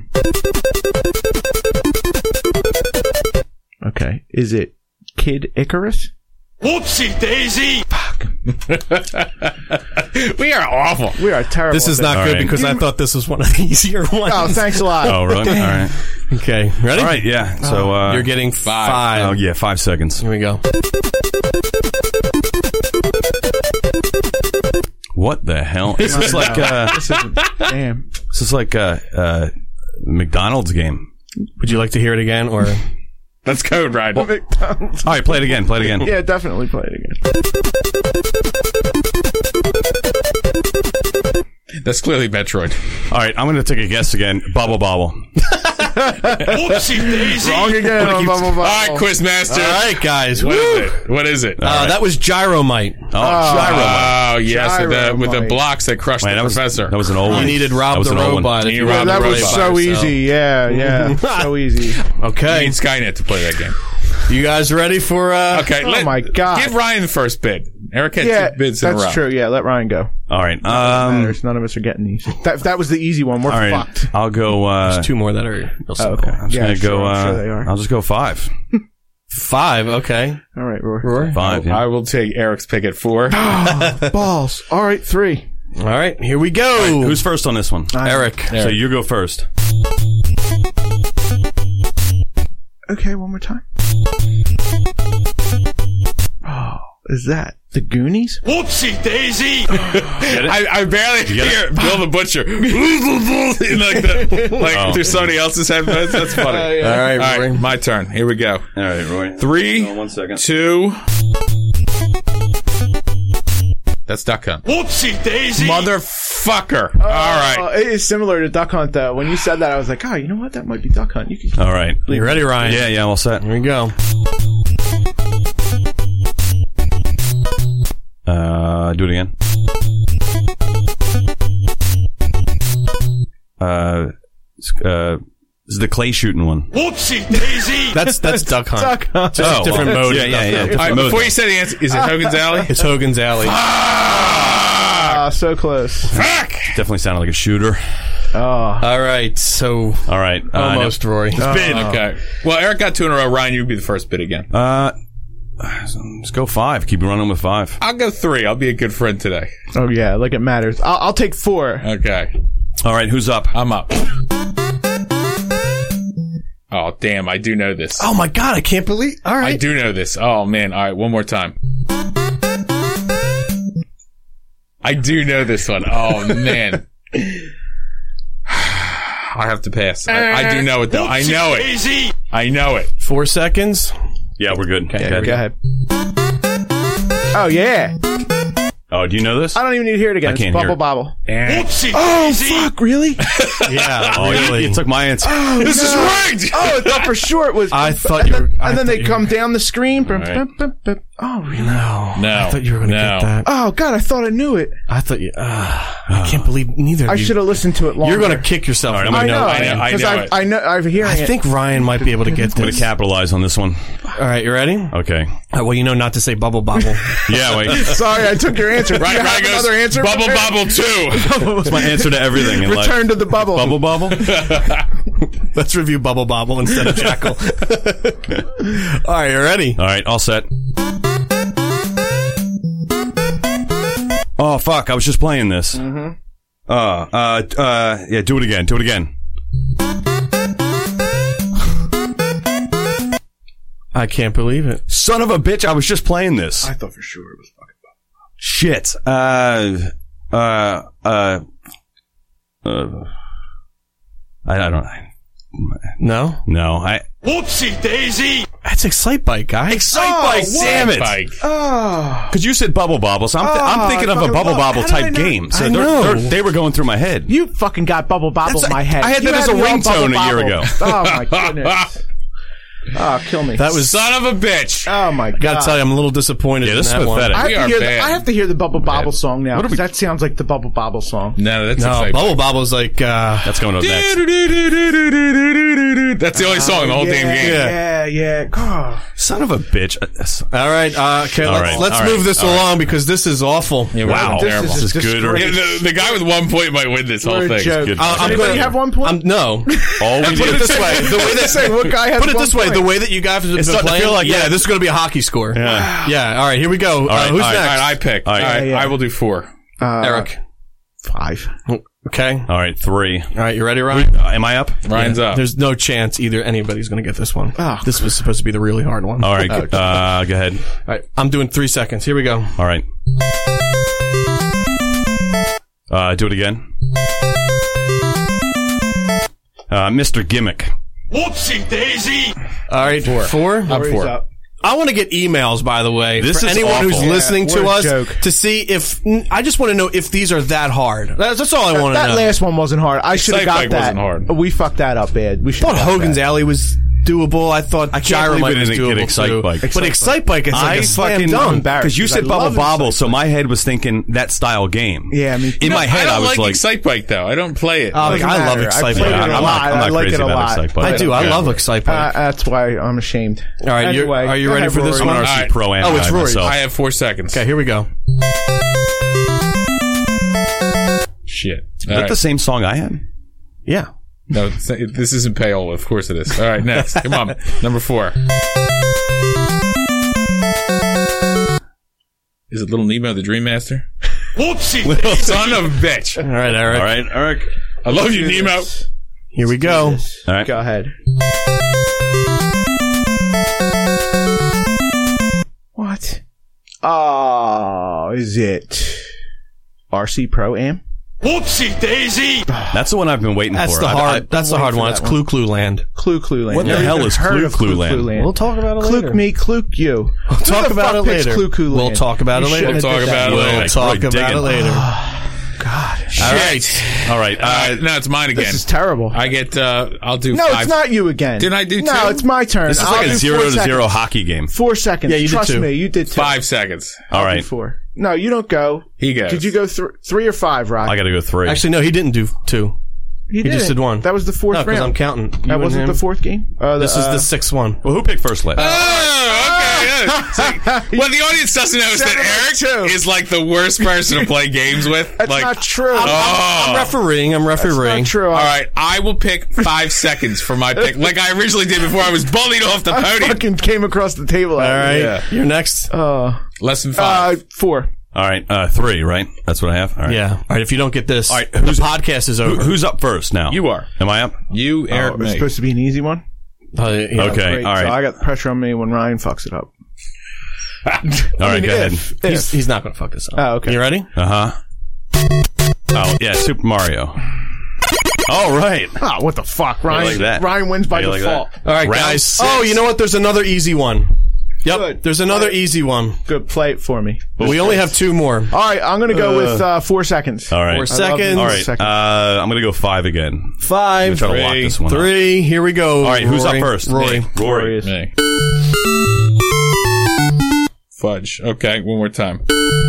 Okay. Is it Kid Icarus? Whoopsie daisy. We are awful. We are terrible. This is at not All good right. because I thought this was one of the easier ones. Oh, thanks a lot. Oh, really? All right. Okay, ready? All right, yeah. So, You're getting 5. oh, yeah, 5 seconds. Here we go. What the hell? This is like, This is damn. this is like a McDonald's game. Would you like to hear it again, or Let's go, Ryan. All right, play it again. Play it again. Yeah, definitely play it again. That's clearly Metroid. All right, I'm going to take a guess again. Bubble Bobble. Whoopsie daisy? Wrong again. All right, Quizmaster. All right, guys. What Woo! is it? What is it? That was Gyromite. Oh, Gyromite. Oh, yes, with the Gyromite. blocks that crushed Man, the that professor. was an old You one. needed That Rob was the an old one. Robot. if You you Rob wanted That to was play so by easy. yourself. Yeah. So easy. You Okay, need Skynet to play that game. you guys ready for? Okay, Oh my God. Give Ryan the first bid. Eric had Yeah, 2 bids in a row. that's true. Yeah, let Ryan go. All right. Matters. None of us are getting these. That was the easy one. We're All right. fucked. I'll go. 2 more that are real Oh, simple. okay. I'm just Yeah, gonna go. I'm sure they are. I'll just go 5. 5. Okay, All right, Rory. Rory. 5. Yeah. I will take Eric's pick at 4. Balls. All right, 3. All right, here we go. Who's first on this one? Eric? So you go first. Okay, one more time. Oh, is that the Goonies? Whoopsie daisy. I barely get hear it? Bill the Butcher. Through somebody else's headphones. That's funny. All right, All Rory. right, my turn. Here we go. All right, Roy. 3, Hold on 1 second. 2. That's Duck Hunt. Whoopsie daisy. Motherfucker. All right. It is similar to Duck Hunt, though. When you said that, I was like, oh, you know what? That might be Duck Hunt. You can. All right. You ready, Ryan? Yeah, I'm all set. Here we go. Do it again. This is the clay shooting one. Whoopsie daisy. That's Duck Hunt. Duck Hunt. Just a different mode. Yeah, of yeah, Duck yeah. Hunt. Different All right, mode. before you say the answer, is it Hogan's Alley? It's Hogan's Alley. Ah, so close. Fuck! Definitely sounded like a shooter. Oh. All right, so All right. almost, Rory. Bid. Okay. Well, Eric got 2 in a row. Ryan, you'd be the first bid again. Let's go 5. Keep running with 5. I'll go 3. I'll be a good friend today. Oh, yeah, like it matters. I'll take 4. Okay. All right. Who's up? I'm up. Oh, damn. I do know this. Oh my God, I can't believe. All I right. do know this. Oh, man. All right. One more time. I do know this one. Oh, man. I have to pass. I do know it, though. I know it. Easy. I know it. 4 seconds. Yeah, we're good. Okay, go ahead. Oh, yeah. Oh, do you know this? I don't even need to hear it again. I can't It's hear Bubble it. Bobble. Oh, fuck, really? Yeah, Oh, really. you took my answer. Oh, This is rigged! Oh, I thought for sure it was. I thought you were... And then they come down the screen. right. Oh, really? No. No. I thought you were going to get that. Oh, God, I thought I knew it. I thought you... I can't believe neither I of you... should have listened to it longer. You're going to kick yourself. All right, I know. I Because know it. I know. I'm hearing I it. think Ryan might be able to get I'm going this. to capitalize on this one. All right, you ready? Okay. Well, you know not to say bubble bobble. Yeah, wait. Sorry, I took your answer. Right, Do you right have goes, another answer? Bubble Bobble 2. That's my answer to everything in life. Return to the bubble. Bubble Bobble? Let's review Bubble Bobble instead of Jackal. All right, you ready? All right, all set. Oh, fuck. I was just playing this. Mm-hmm. Yeah, do it again. Do it again. I can't believe it. Son of a bitch, I was just playing this. I thought for sure it was fucking bubble. Shit. I don't No? know. Whoopsie daisy. That's Excite Bike, guy. Excite Bike, damn it. Bike. Oh. Because you said Bubble Bobble, so I'm thinking of a fucking Bubble love- Bobble how did I type know? game. So I know. they were going through my head. You fucking got Bubble Bobble in my head. I had You that as a me on ringtone Bubble a year Bobble. ago. Oh, my goodness. Oh, kill me. That was... Son of a bitch. Oh, my God. Gotta tell you, I'm a little disappointed Yeah, this in is that one. pathetic. I We have, are to hear bad. I have to hear the Bubble Bobble song now. What are 'cause we- that sounds like the Bubble Bobble song. No, that's No, exciting. Bubble Bobble's like, That's going up next. That's the only song in the whole damn game. Yeah. God. Son of a bitch. all right, okay, All right, let's all move right, this all right. along because this is awful. Yeah, wow. This Terrible. is This is good. Or, Yeah, the guy with 1 point might win this whole We're a thing. joke. good. I'm Anybody gonna- have 1 point? No. all we Put it did this way. The way they say, what guy has Put it 1 this way. point? The way that you guys have been starting to playing, feel like yeah, that. this is going to be a hockey score. Yeah. Yeah. All right, here we go. right, Who's all right, next? All right, I pick. All right. Yeah. I will do 4. Eric. 5. Okay. All right, 3. All right, you ready, Ryan? Am I up? Ryan's up. There's no chance either anybody's going to get this one. Oh. This was supposed to be the really hard one. All right, go ahead. All right, I'm doing 3 seconds. Here we go. All right. Do it again. Mr. Gimmick. Whoopsie daisy. All right, 4. I'm 4. Up. I want to get emails, by the way, This for is anyone who's awful. listening to we're a us joke. to see if I just want to know if these are that hard. That's all I want to That know. last one wasn't hard. I should have Excite got Bike that. wasn't hard. We fucked that up bad. We I should thought Hogan's Alley was doable. I thought can't Gyro believe Mike we was didn't get doable Excite too. Bike. But Excite Bike is like a slam dunk. because you said I Bubble love Bobble, Excite so my head was thinking that style game. Yeah, me too. In my head, I I don't was like like, Excite Bike though. I don't play it. I Doesn't love matter. Excite I Bike. played it a I'm lot. not I like crazy it a about lot. Excite Bike. I do. I Yeah. love Excite Bike. That's why I'm ashamed. All right, Anyway, are you go ready ahead, for this Rory. I'm one? an All RC right. Pro am Oh, it's guy Rory. myself. I have 4 seconds. Okay, here we go. Shit. Is All that right. the same song I had? Yeah. No, this isn't Payola. Of course it is. All right, next. Come on. Number 4. Is it Little Nemo the Dream Master? Whoopsie! Son of a bitch. All right, Eric. All right, Eric. I love you, Nemo. Here we go. All right. Go ahead. What? Oh, is it RC Pro Am? Whoopsie daisy! That's the one I've been waiting That's for. the hard. That's the hard for one. that It's Clue Land. Clue Land. What the Never hell even is heard Clue of Clue Land? We'll talk about it later. Clue me, clue you. We'll talk about it later. We'll talk about it later. We'll talk about it later. We'll talk Really about it digging. later. God, All right. All right. No, it's mine again. this is terrible. I get, I'll do No, 5. it's not you again. Didn't I do No, 2? it's my turn. This is I'll like a do 0 4 to 0 seconds. hockey game. 4 seconds. Yeah, you did Trust 2. me, you did 2. 5 seconds. All I'll do right. 4. No, you don't go. He goes. Did you go 3 or 5, Rod? I got to go 3. Actually, no, he didn't do 2. He just did 1. That was the 4th No, because round. I'm counting. You That and wasn't him. the 4th game? This is the 6th one. well, who picked first last? Oh, okay. Yeah. See, what the audience doesn't know is that Eric is like the worst person to play games with. That's like, not true. I'm refereeing. That's not true. All right, I will pick 5 seconds for my pick, like I originally did before I was bullied off the I podium. fucking came across the table. All right. Yeah. You're next. Less than 5. 4. All right. 3, right? That's what I have? All right. Yeah. All right. If you don't get this, All right, the podcast is over. Who's up first now? You are. Am I up? You, Eric, It's me. supposed to be an easy one. Yeah. Okay. Great. All right. So I got the pressure on me when Ryan fucks it up. All right. Go ahead. He's not going to fuck this up. Oh, okay. You ready? Uh huh. Oh, yeah, Super Mario. All right. Oh, what the fuck, Ryan? like that. Ryan wins by Like default. that. All right, Round guys. 6. Oh, you know what? There's another easy one. Yep. Good. There's another easy one. Good, play it for me. We only have 2 more. All right, I'm going to go with 4 seconds. All right. 4 I love seconds. you. All right. Seconds. I'm going to go 5 again. 5, Try to lock this one up. 3. Here we go. All right, who's Rory. up first? Rory. Me. Rory. Me. Fudge. Okay, one more time.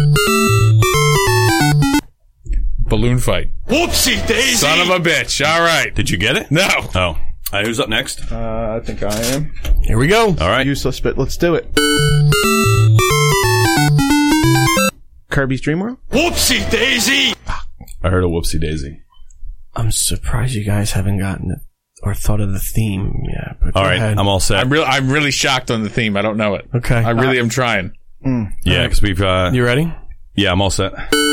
Balloon fight. Whoopsie daisy! Son of a bitch. All right. Did you get it? No. Oh. All right, who's up next? I think I am. Here we go. All right. Useless, but let's do it. Kirby's Dream World? Whoopsie daisy! I heard a whoopsie daisy. I'm surprised you guys haven't gotten it or thought of the theme yet. But All go right, ahead. I'm all set. I'm really shocked on the theme. I don't know it. Okay. I really am trying. Yeah, because we've. You ready? Yeah, I'm all set.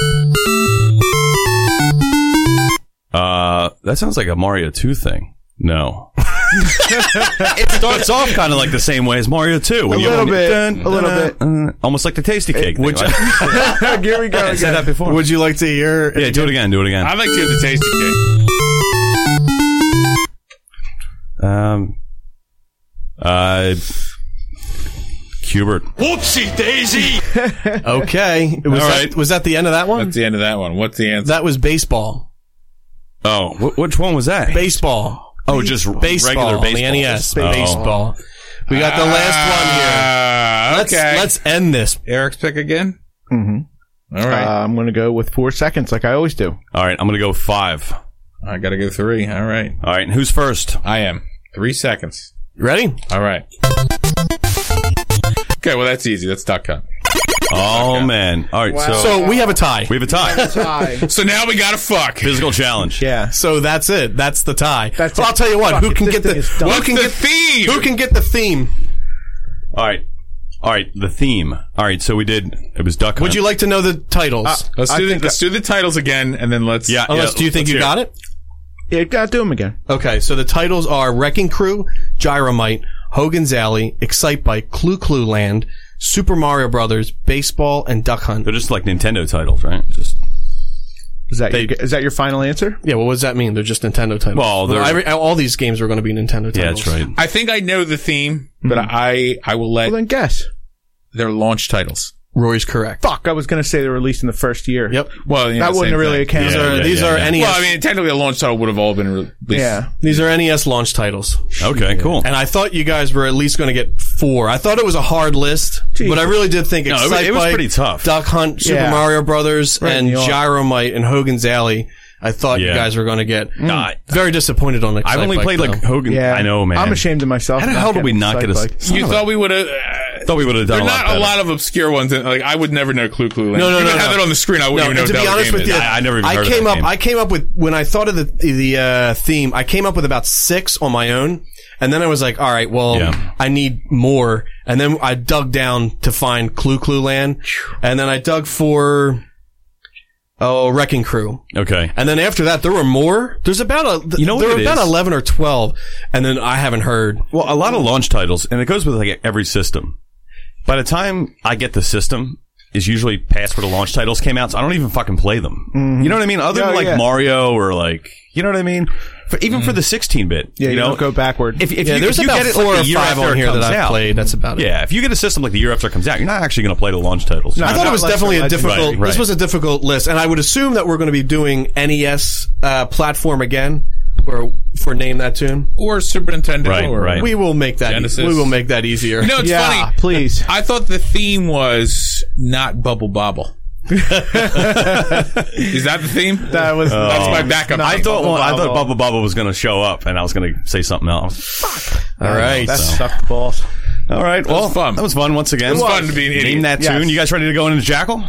That sounds like a Mario 2 thing. No. It starts off kind of like the same way as Mario 2. A little bit. Almost like the Tasty Cake thing. Would you- Here we go. I said that before. Would you like to hear? Yeah, do it again. Do it again. I'd like to hear the Tasty Cake. Cubert. Whoopsie daisy! Okay. All right. Was that the end of that one? What's the end of that one? What's the answer? That was baseball. Oh, which one was that? Baseball. Oh, just Baseball regular on baseball. the NES. Oh. Baseball. We got the last one here. Okay. Let's end this. Eric's pick again? Mm-hmm. All right. I'm going to go with 4 seconds like I always do. All right, I'm going to go 5. I got to go 3. All right. All right, and who's first? I am. 3 seconds. You ready? All right. Okay, well, that's easy. That's Duck Hunt. Oh, man. All right, So we have a tie. we have a tie. So now we got to fuck. Physical challenge. Yeah. So that's it. That's the tie. That's well, it. I'll tell you what. Fuck Who it. can This get the? thing is done. Who What's can the get theme? Who can get the theme? All right. All right, the theme. All right, so it was Duck Hunt. Would you like to know the titles? Let's do the titles again, and then let's... Yeah. Unless, do you think let's you hear got it? Yeah, gotta do them again. Okay, so the titles are Wrecking Crew, Gyromite, Hogan's Alley, Excitebike, Clue Land, Super Mario Brothers, Baseball, and Duck Hunt. They're just like Nintendo titles, right? Just Is that your final answer? Yeah, well, what does that mean? They're just Nintendo titles. Well, they're- all these games are going to be Nintendo titles. yeah, that's right. I think I know the theme, but I will let Well, then guess. their launch titles. Rory's correct. Fuck, I was going to say they were released in the first year. Yep. Well, That wouldn't really account. These are NES. Well, I mean, technically a launch title would have all been released. Yeah. These are NES launch titles. Okay, cool. And I thought you guys were at least going to get 4. I thought it was a hard list, but I really did think No, Excitebike, it was pretty tough. Duck Hunt, Super Yeah. Mario Brothers, Right and in the arc. Gyromite and Hogan's Alley. I thought you Yeah. guys were going to get Nah, very disappointed on Excitebike. I've only played like though. Hogan. Yeah. I know, man. I'm ashamed of myself. How the hell did we not get a? You thought we would have... Thought we would have There done are a lot not better. a lot of obscure ones. Like I would never know Clue Land. No, You no, would have no. it on the screen. I wouldn't even know and to what be that honest game with is. you, I never even heard of came that up. game. I came up with when I thought of the theme. I came up with about 6 on my own, and then I was like, all right, well, Yeah. I need more. And then I dug down to find Clue Land, and then I dug for Wrecking Crew. Okay. And then after that, there were more. There's about You know what there were it about is? 11 or 12, and then I haven't heard. Well, a lot of launch titles, and it goes with like every system. By the time I get the system, is usually past where the launch titles came out, so I don't even fucking play them. You know what I mean? Other than like Mario or like, you know what I mean? Even for the 16-bit, Yeah, you know, don't go backward. If Yeah, you, there's if you about get it 4 like or a year 5 after on it here that comes I've out, played. That's about it. yeah, if you get a system like the year after it comes out, you're not actually going to play the launch titles. No. I thought it was Not definitely a Legend. difficult. Right. This was a difficult list, and I would assume that we're going to be doing NES platform again, or for Name That Tune. Or Super Nintendo. Right, or, right. We will make that. Genesis. We will make that easier. You know, it's yeah, funny. please. I thought the theme was not Bubble Bobble. Is that the theme? That was That's my backup. I thing. thought Bubble Bubble was going to show up, and I was going to say something else. All right. That sucked balls. All right, well, was fun. that was fun once again. It was fun to be an idiot. Name That Yes. Tune. You guys ready to go into Jackal?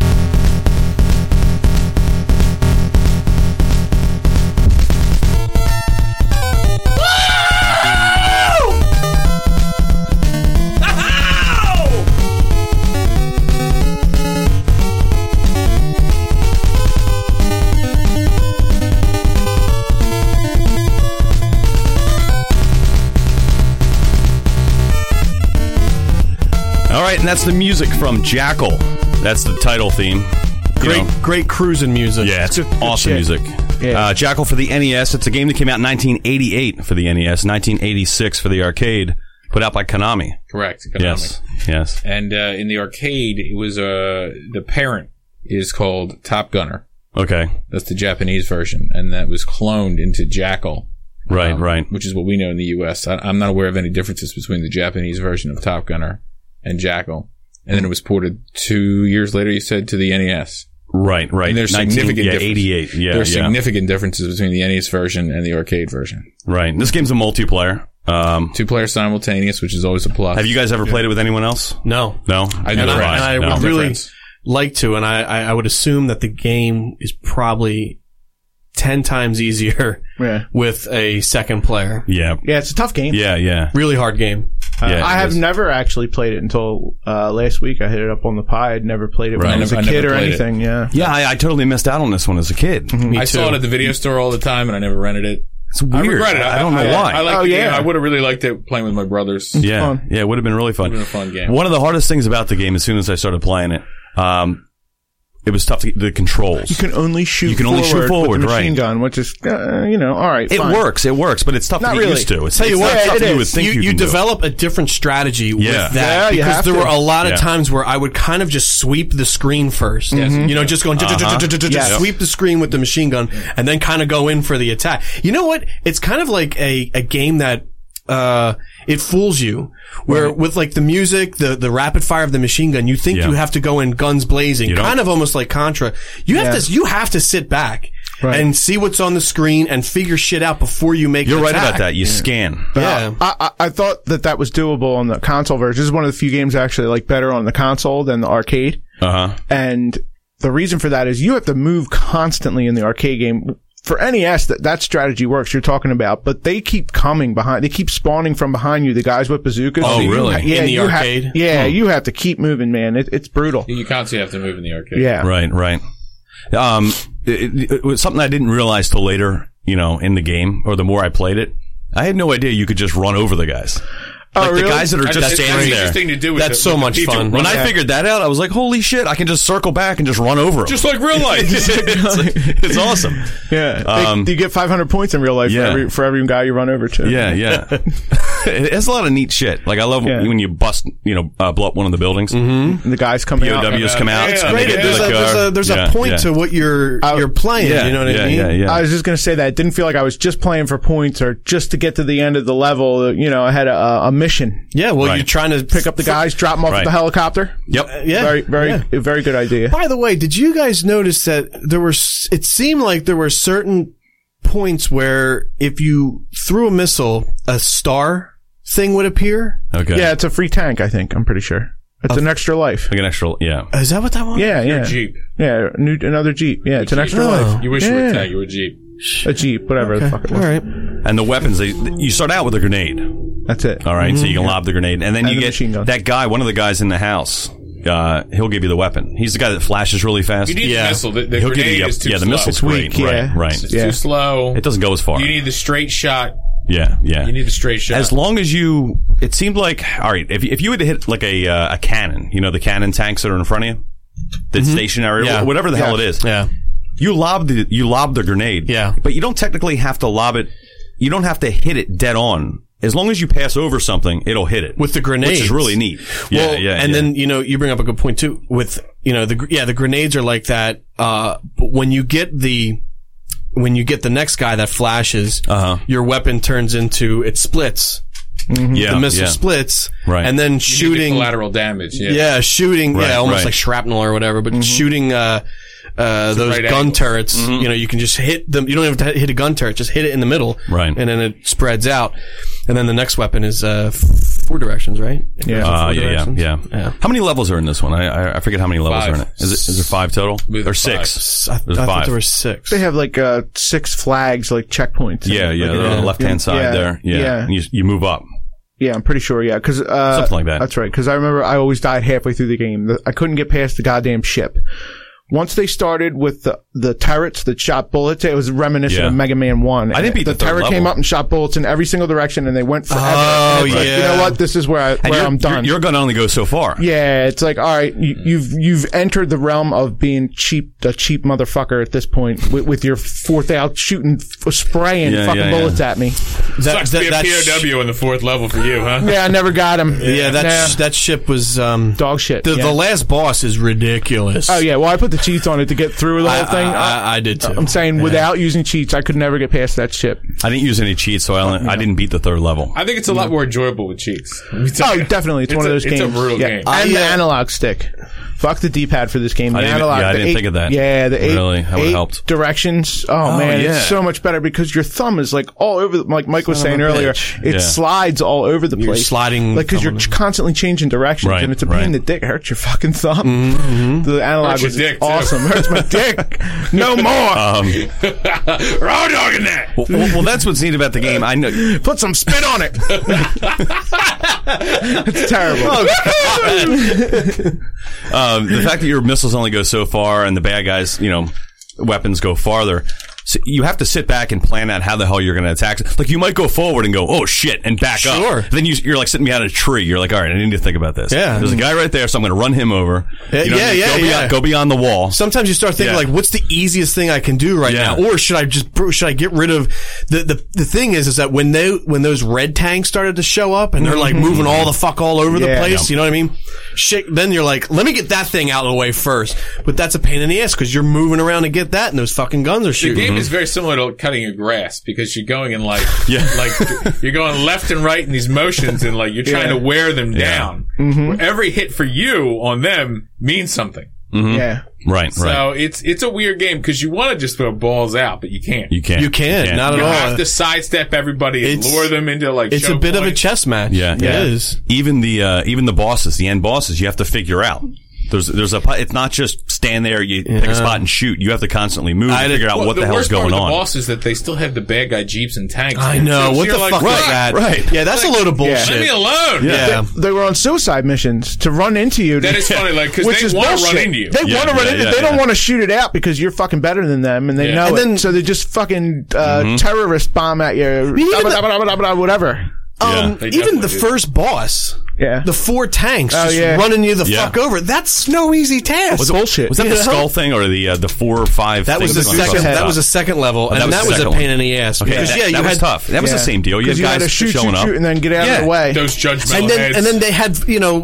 All right, and that's the music from Jackal. That's the title theme. great cruising music. Yeah, it's awesome shit. music. Yeah. Jackal for the NES. It's a game that came out in 1988 for the NES, 1986 for the arcade, put out by Konami. Correct. Konami. Yes. And in the arcade, it was the parent is called Top Gunner. Okay. That's the Japanese version, and that was cloned into Jackal. Right. Which is what we know in the U.S. I'm not aware of any differences between the Japanese version of Top Gunner and Jackal. And then it was ported 2 years later, you said, to the NES. Right. And there's significant differences. 88. Yeah, there's significant differences between the NES version and the arcade version. Right. This game's a multiplayer. 2-player simultaneous, which is always a plus. Have you guys ever played it with anyone else? No. I never. I would really like to, and I would assume that the game is probably 10 times easier with a second player. Yeah. Yeah, it's a tough game. Yeah. Really hard game. I have never actually played it until last week. I hit it up on the Pi. I'd never played it when I was a kid or anything. Yeah, I totally missed out on this one as a kid. I saw it at the video store all the time, and I never rented it. It's weird. I regret it. I don't know why. I like the game. I would have really liked it playing with my brothers. Yeah, it would have been really fun. It would have been a fun game. One of the hardest things about the game, as soon as I started playing it, it was tough to get the controls. You can only shoot forward with the machine gun, which is, all right, fine. It works, but it's tough to get used to. Tell you what, you develop a different strategy with that. Because there were a lot of times where I would kind of just sweep the screen first. Just going, sweep the screen with the machine gun, and then kind of go in for the attack. You know what? It's kind of like a game that it fools you. Where with like the music, the rapid fire of the machine gun, you think you have to go in guns blazing, kind of almost like Contra. You have to sit back and see what's on the screen and figure shit out before you make. You're right attack. about that. You scan. I thought that was doable on the console version. This is one of the few games I actually like better on the console than the arcade. And the reason for that is you have to move constantly in the arcade game. For NES, that strategy works you're talking about, but they keep coming behind. They keep spawning from behind you, the guys with bazookas. Oh, really? In the arcade? You have to keep moving, man. It's brutal. You constantly have to move in the arcade. Yeah. Right. It was something I didn't realize till later, in the game, or the more I played it. I had no idea you could just run over the guys. Like the guys that are just standing there. Thing to do that's so much fun. When I figured that out, I was like, holy shit, I can just circle back and just run over them. Just like real life. It's awesome. Yeah. You get 500 points in real life for every guy you run over to. Yeah. It has a lot of neat shit. Like, I love when you bust, blow up one of the buildings. And the guys come out. POWs come out. It's great. There's a point to what you're playing. You know what I mean? Yeah. I was just going to say that. It didn't feel like I was just playing for points or just to get to the end of the level. I had a mission. Yeah, well, you're trying to pick up the guys, drop them off with the helicopter. Yep. Very good idea. By the way, did you guys notice that it seemed like there were certain points where if you threw a missile, a star thing would appear? Okay. Yeah, it's a free tank, I think. I'm pretty sure. It's an extra life. Like an extra, Is that what that was? Yeah. Your Jeep. Yeah, another Jeep. Yeah, it's an extra life. You wish you were a tank, you were a Jeep. A Jeep, whatever the fuck it was. All right. And the weapons, you start out with a grenade. That's it. All right, so you can lob the grenade. And then you get that guy, one of the guys in the house, he'll give you the weapon. He's the guy that flashes really fast. You need the missile. The he'll grenade is too slow. The missile's weak. Right. It's too slow. It doesn't go as far. You need the straight shot. Yeah. You need the straight shot. As long as it seemed like, all right, if you had to hit like a cannon, the cannon tanks that are in front of you, that's stationary, whatever the hell it is. Yeah. You lob the grenade. Yeah. But you don't technically have to lob it. You don't have to hit it dead on. As long as you pass over something, it'll hit it. With the grenades. Which is really neat. Then, you bring up a good point too with, the grenades are like that. But when you get the next guy that flashes, your weapon turns into, it splits. The missile splits. Right. And then shooting. Collateral damage. Shooting, almost like shrapnel or whatever, but shooting, those gun turrets, you can just hit them. You don't have to hit a gun turret, just hit it in the middle. Right. And then it spreads out. And then the next weapon is, 4 directions, right? Yeah. How many levels are in this one? I forget how many levels are in it. Is there 5 total? Or 6? I thought there were 6. They have like, 6 flags, like checkpoints. Yeah. They're on the left-hand side there. Yeah. And you move up. Yeah, I'm pretty sure, cause, something like that. That's right, cause I remember I always died halfway through the game. I couldn't get past the goddamn ship. once they started with the turrets that shot bullets, it was reminiscent of Mega Man 1. I didn't beat the turret came up and shot bullets in every single direction, and they went forever. Oh, and it's like, you know what? This is where I'm done. Your gun only goes so far. Yeah, it's like, all right, you've entered the realm of being a cheap motherfucker at this point with your 4th shooting, spraying bullets at me. Sucks to be a POW in the 4th level for you, huh? Yeah, I never got him. Yeah, that ship was dog shit. The last boss is ridiculous. Oh yeah, well I put the cheats on it to get through the whole thing. I did too. I'm saying without using cheats, I could never get past that ship. I didn't use any cheats, so I didn't beat the 3rd level. I think it's a lot more enjoyable with cheats. Oh, definitely, it's one of those games. It's a brutal game. And the analog stick. Fuck the D-pad for this game. The analog. I didn't think of that. Yeah, the that would help. Directions. Oh man, it's so much better because your thumb is like all over. Like Mike was saying earlier, it slides all over the place. You're sliding, like because you're constantly changing directions, and it's a pain in the dick. It hurts your fucking thumb. Mm-hmm. The analog was awesome. Hurts my dick. No more. Raw dog in that. Well, that's what's neat about the game. I know. Put some spit on it. It's terrible. The fact that your missiles only go so far and the bad guys, weapons go farther. So you have to sit back and plan out how the hell you're going to attack. Like, you might go forward and go, oh shit, and back up. Sure. Then you're like sitting behind a tree. You're like, all right, I need to think about this. Yeah. There's a guy right there, so I'm going to run him over. Go beyond the wall. Sometimes you start thinking like, what's the easiest thing I can do right now? Or should I get rid of the thing is that when those red tanks started to show up and they're like moving all over the place, you know what I mean? Shit, then you're like, let me get that thing out of the way first. But that's a pain in the ass because you're moving around to get that and those fucking guns are shooting. The game is very similar to cutting your grass because you're going in like you're going left and right in these motions and like you're trying to wear them down. Every hit for you on them means something. Yeah. Right. So it's a weird game because you want to just throw balls out, but you can't. You can't. Not at all. You have to sidestep everybody and lure them into like. It's a bit of a chess match. Yeah. It is. Even the bosses, the end bosses, you have to figure out. It's not just stand there, you pick a spot and shoot. You have to constantly move and figure out what the hell's going on. The worst part with the boss is that they still have the bad guy jeeps and tanks. I know. What the fuck is that? Right. Yeah, that's a load of bullshit. Leave me alone. Yeah. They were on suicide missions to run into you. That is funny, like, because they want to run into you. They want to run into you. They don't want to shoot it out because you're fucking better than them, and they know it. So they just fucking terrorist bomb at you. Whatever. Even the first boss. Yeah. The 4 tanks just running you the fuck over. That's no easy task. Was bullshit. Was that the skull thing or the 4 or 5? That was the second. That was a second level, and that was a pain in the ass. Okay, that was tough. That was the same deal. You had guys showing up, and then get out of the way. Those judgmental heads. And then they had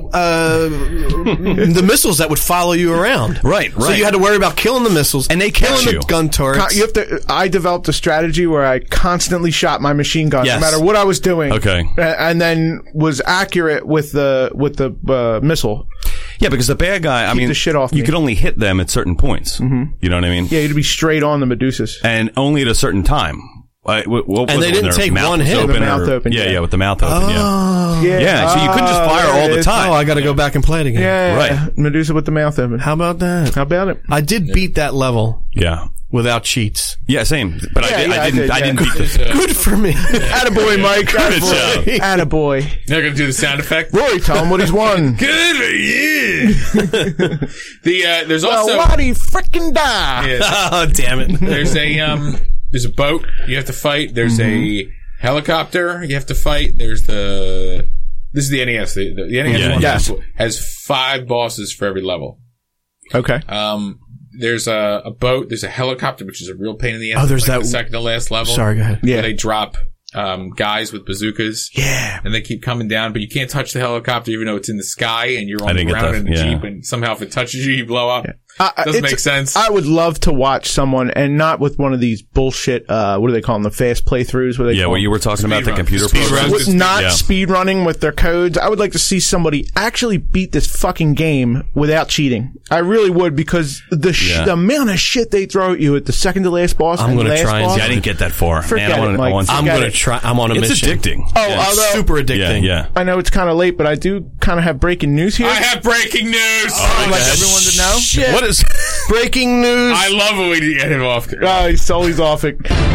the missiles that would follow you around. Right. So you had to worry about killing the missiles, and they killing you. the gun turrets. I developed a strategy where I constantly shot my machine gun, no matter what I was doing. Okay. And then was accurate with the missile. Yeah, because the bad guy, the shit off you could only hit them at certain points. You know what I mean? Yeah, you'd be straight on the Medusas. And only at a certain time. And they didn't take one hit. With the mouth open. Yeah, with the mouth open. Yeah, so you couldn't just fire all the time. Oh, I got to go back and play it again. Yeah, right. Medusa with the mouth open. How about that? How about it? I did beat that level. Yeah. Without cheats. Yeah, same. But I didn't beat this. Good for me. Attaboy, Mike. Good job. Attaboy. They're going to do the sound effect. Rory, tell him what he's won. Good for you. There's also. Well, why do you frickin' die? Yeah, oh, damn it. There's a boat you have to fight. There's a helicopter you have to fight. This is the NES. The NES one has 5 bosses for every level. Okay. There's a boat. There's a helicopter, which is a real pain in the ass. Oh, there's the second to last level. Sorry, go ahead. Yeah. Where they drop guys with bazookas. Yeah. And they keep coming down, but you can't touch the helicopter even though it's in the sky and you're on the ground in the Jeep, and somehow if it touches you, you blow up. Yeah. Doesn't make sense. I would love to watch someone, and not with one of these bullshit, what do they call them, the fast playthroughs? What you were talking about, the computer programs. Not speed running with their codes. I would like to see somebody actually beat this fucking game without cheating. I really would, because the amount of shit they throw at you at the second to last boss. I'm going to try. I didn't get that far. Forget it, Mike. I'm going to try. I'm on a mission. It's addicting. Although super addicting. Yeah. I know it's kind of late, but I do kind of have breaking news here. I have breaking news. I'd like everyone to know. Shit. What is breaking news? I love when we get him off. Oh, he's always off it.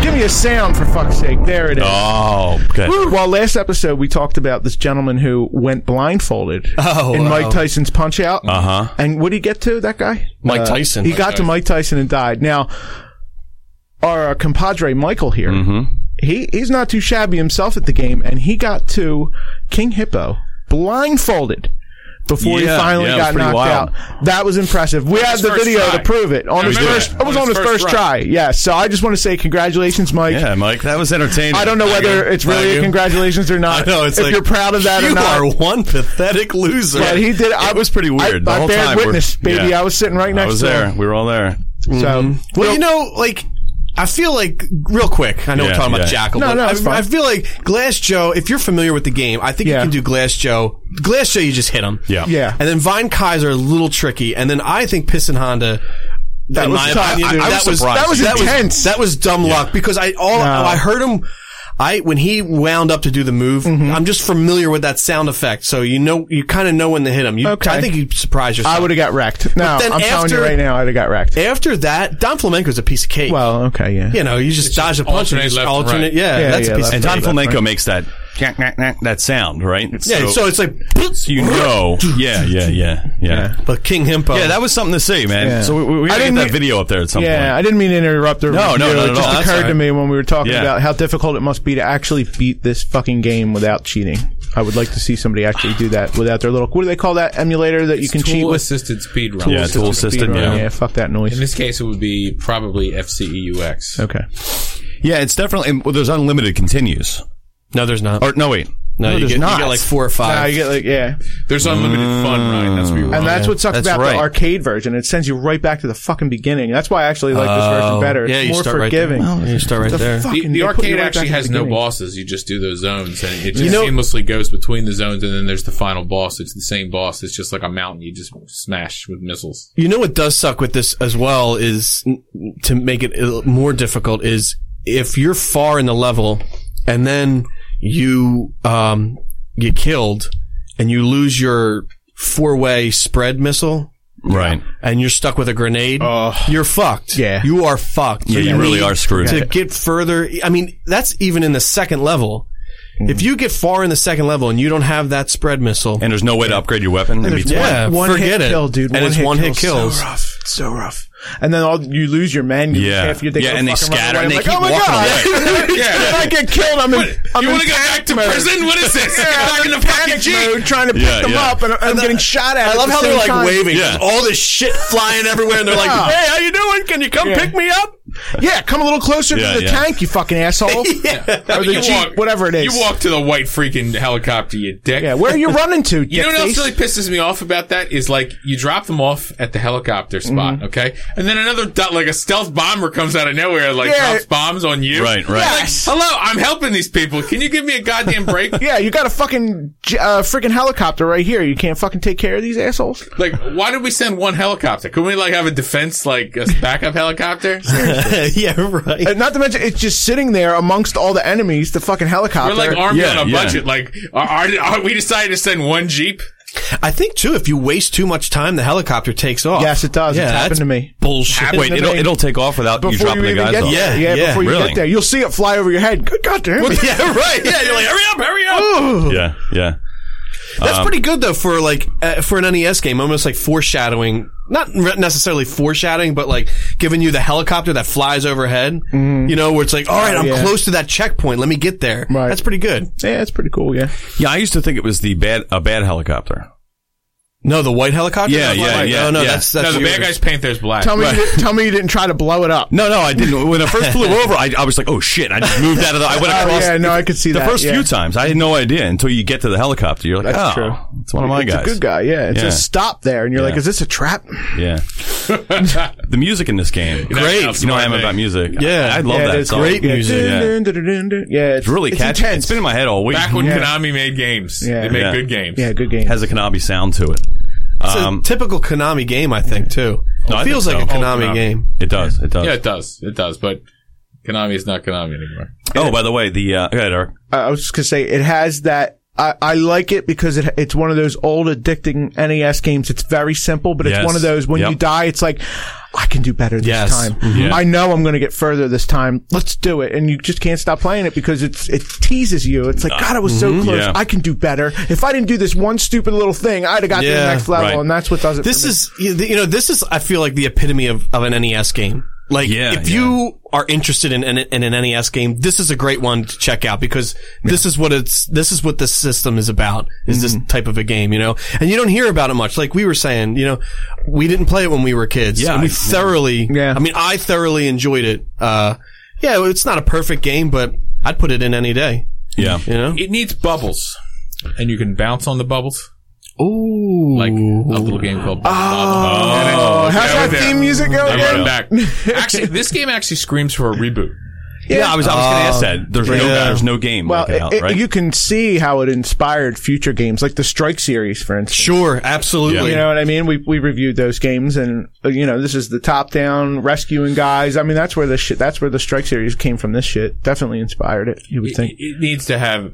Give me a sound, for fuck's sake. There it is. Oh, okay. Well, last episode we talked about this gentleman who went blindfolded in Mike Tyson's Punch-Out. Uh-huh. And what did he get to, that guy? Mike Tyson. He got to Mike Tyson and died. Now, our compadre Michael here, he's not too shabby himself at the game, and he got to King Hippo blindfolded before he finally got knocked out. That was impressive. We had the video to prove it. It was on his first try. Yes. So I just want to say congratulations, Mike. Yeah, Mike, that was entertaining. I don't know whether it's really a congratulations or not. I know, it's if you're proud of that or not. You are one pathetic loser. But he did. It was pretty weird. The I whole bared time witness, baby. I was sitting right next to him. I was there. We were all there. So, well, you know, like, I feel like, real quick, I know we're talking about Jackal, but I feel like Glass Joe, if you're familiar with the game, I think you can do Glass Joe. Glass Joe, you just hit him. Yeah. And then Vine Kaiser, a little tricky. And then I think Piston Honda, that was tough. That was intense. That was dumb luck because I heard him. When he wound up to do the move, I'm just familiar with that sound effect. So you kind of know when to hit him. I think you surprised yourself. I would have got wrecked. No, I'm telling you right now, I'd have got wrecked. After that, Don Flamenco's a piece of cake. Well, okay, yeah. You know, you just dodge a punch and just alternate. Yeah, that's a piece of cake. And Don Flamenco makes that sound, right? Yeah, so it's like, you know. Yeah. But King Hippo. Yeah, that was something to see, man. Yeah. So we gotta get that video up there at some point. Yeah, I didn't mean to interrupt the review. No, it just occurred to me when we were talking about how difficult it must be to actually beat this fucking game without cheating. I would like to see somebody actually do that without their little, what do they call that emulator that you can cheat with? Tool-assisted speedrun. Yeah, tool-assisted, Yeah, fuck that noise. In this case, it would be probably FCEUX. Okay. Yeah, it's definitely, there's unlimited continues. No, there's not. Or, no, wait. No, you get like 4 or 5. No, you get like, There's unlimited fun, right? That's what you're and that's what sucks about the arcade version. It sends you right back to the fucking beginning. That's why I actually like this version better. It's more forgiving. You start right there. The arcade actually has no bosses. You just do those zones, and it just seamlessly goes between the zones, and then there's the final boss. It's the same boss. It's just like a mountain you just smash with missiles. You know what does suck with this as well is, to make it more difficult, is if you're far in the level, and then you get killed and you lose your 4-way spread missile, right, and you're stuck with a grenade, you're fucked. Yeah, you are fucked. Yeah, you really are screwed. To get further, I mean, that's even in the second level. If you get far in the second level and you don't have that spread missile, and there's no way to upgrade your weapon, one hit kill, dude. And it's one hit kills. So rough. And then you lose your men. And they scatter and they keep walking away. I get killed. You want to go back to prison? What is this? Get back in the fucking Jeep. Trying to pick them up, and I'm getting shot at. I love how they're like waving. All this shit flying everywhere, and they're like, "Hey, how you doing? Can you come pick me up?" Yeah, come a little closer to the tank, you fucking asshole. Or the Jeep, whatever it is. You walk to the white freaking helicopter, you dick. Yeah, where are you running to, You know what else really pisses me off about that is, like, you drop them off at the helicopter spot, okay? And then another, like a stealth bomber comes out of nowhere and, like, drops bombs on you. Right. Yes. Like, hello, I'm helping these people. Can you give me a goddamn break? Yeah, you got a fucking freaking helicopter right here. You can't fucking take care of these assholes? Like, why did we send one helicopter? Couldn't we, like, have a defense, like, a backup helicopter? Yeah, right. And not to mention, it's just sitting there amongst all the enemies, the fucking helicopter. We're like army on a budget. Like, are we decided to send one Jeep? I think, too, if you waste too much time, the helicopter takes off. Yes, it does. It's happened to me. Bullshit. Wait, it'll take off without you dropping the guys off? Yeah, before you get there. You'll see it fly over your head. God damn it. Yeah, right. Yeah, you're like, hurry up. Yeah. That's pretty good, though, for like for an NES game, almost like foreshadowing. Not necessarily foreshadowing, but like giving you the helicopter that flies overhead. You know, where it's like, all right, I'm close to that checkpoint. Let me get there. Right. That's pretty good. Yeah, it's pretty cool. Yeah. Yeah, I used to think it was a bad helicopter. No, the white helicopter? Yeah. No, that's the bad guys paint theirs black. Tell me you didn't try to blow it up. No, I didn't. When I first flew over, I was like, oh shit, I just moved out of I went across. Yeah, no, I could see that. The first few times, I had no idea until you get to the helicopter. You're like, that's true. It's one of my guys. It's a good guy, yeah. It's just stop there, and you're like, is this a trap? Yeah. The music in this game. Great. You know I am about music. Yeah. I love that song. Great music. Yeah. It's really catchy. It's been in my head all week. Back when Konami made games. They made good games. Yeah, good games. Has a Konami sound to it. It's a typical Konami game, I think, too. It feels like a Konami game. It does. Yeah, it does. But Konami is not Konami anymore. Oh, by the way, go ahead, Eric. I was just going to say, it has that I like it because it's one of those old addicting NES games. It's very simple, but it's one of those when you die, it's like, I can do better this time. Mm-hmm. I know I'm going to get further this time. Let's do it. And you just can't stop playing it because it teases you. It's like, God, I was so close. Yeah. I can do better. If I didn't do this one stupid little thing, I'd have got to the next level. And that's what does it for me. This is, I feel like, the epitome of an NES game. Like, if you are interested in an NES game, this is a great one to check out because this is what this system is about, is this type of a game, you know? And you don't hear about it much. Like we were saying, you know, we didn't play it when we were kids. Yeah. And we I thoroughly enjoyed it. It's not a perfect game, but I'd put it in any day. Yeah. You know? It needs bubbles. And you can bounce on the bubbles. Ooh. Like a little game called how's that theme music go again? Back. Actually, this game actually screams for a reboot. Yeah, I was going to ask that. There's no game. Well, right? You can see how it inspired future games, like the Strike series, for instance. Sure, absolutely. You know what I mean? We reviewed those games, and this is the top-down rescuing guys. I mean, that's where the Strike series came from. This shit definitely inspired it. You would think it needs to have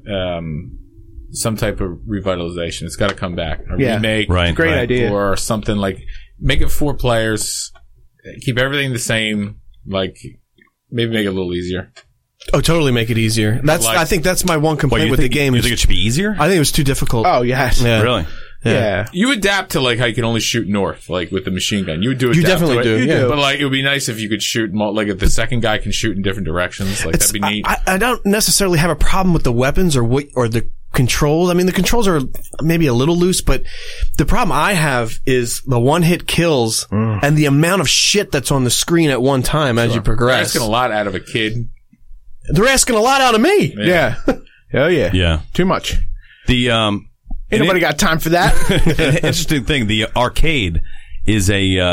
some type of revitalization. It's got to come back. A remake, great idea, or something like make it 4 players, keep everything the same, like. Maybe make it a little easier. Oh, totally make it easier. I think that's my one complaint with the game. You think it should be easier? I think it was too difficult. Oh, yes. Yeah. Really? Yeah. You adapt to like how you can only shoot north, like with the machine gun. You would do it. You definitely do. Yeah. But like it would be nice if you could shoot like if the second guy can shoot in different directions. Like that'd be neat. I don't necessarily have a problem with the weapons or the controls. I mean, the controls are maybe a little loose, but the problem I have is the one-hit kills and the amount of shit that's on the screen at one time as you progress. They're asking a lot out of a kid. They're asking a lot out of me. Yeah. Oh yeah. Yeah. Too much. Ain't nobody got time for that. An interesting thing, the arcade is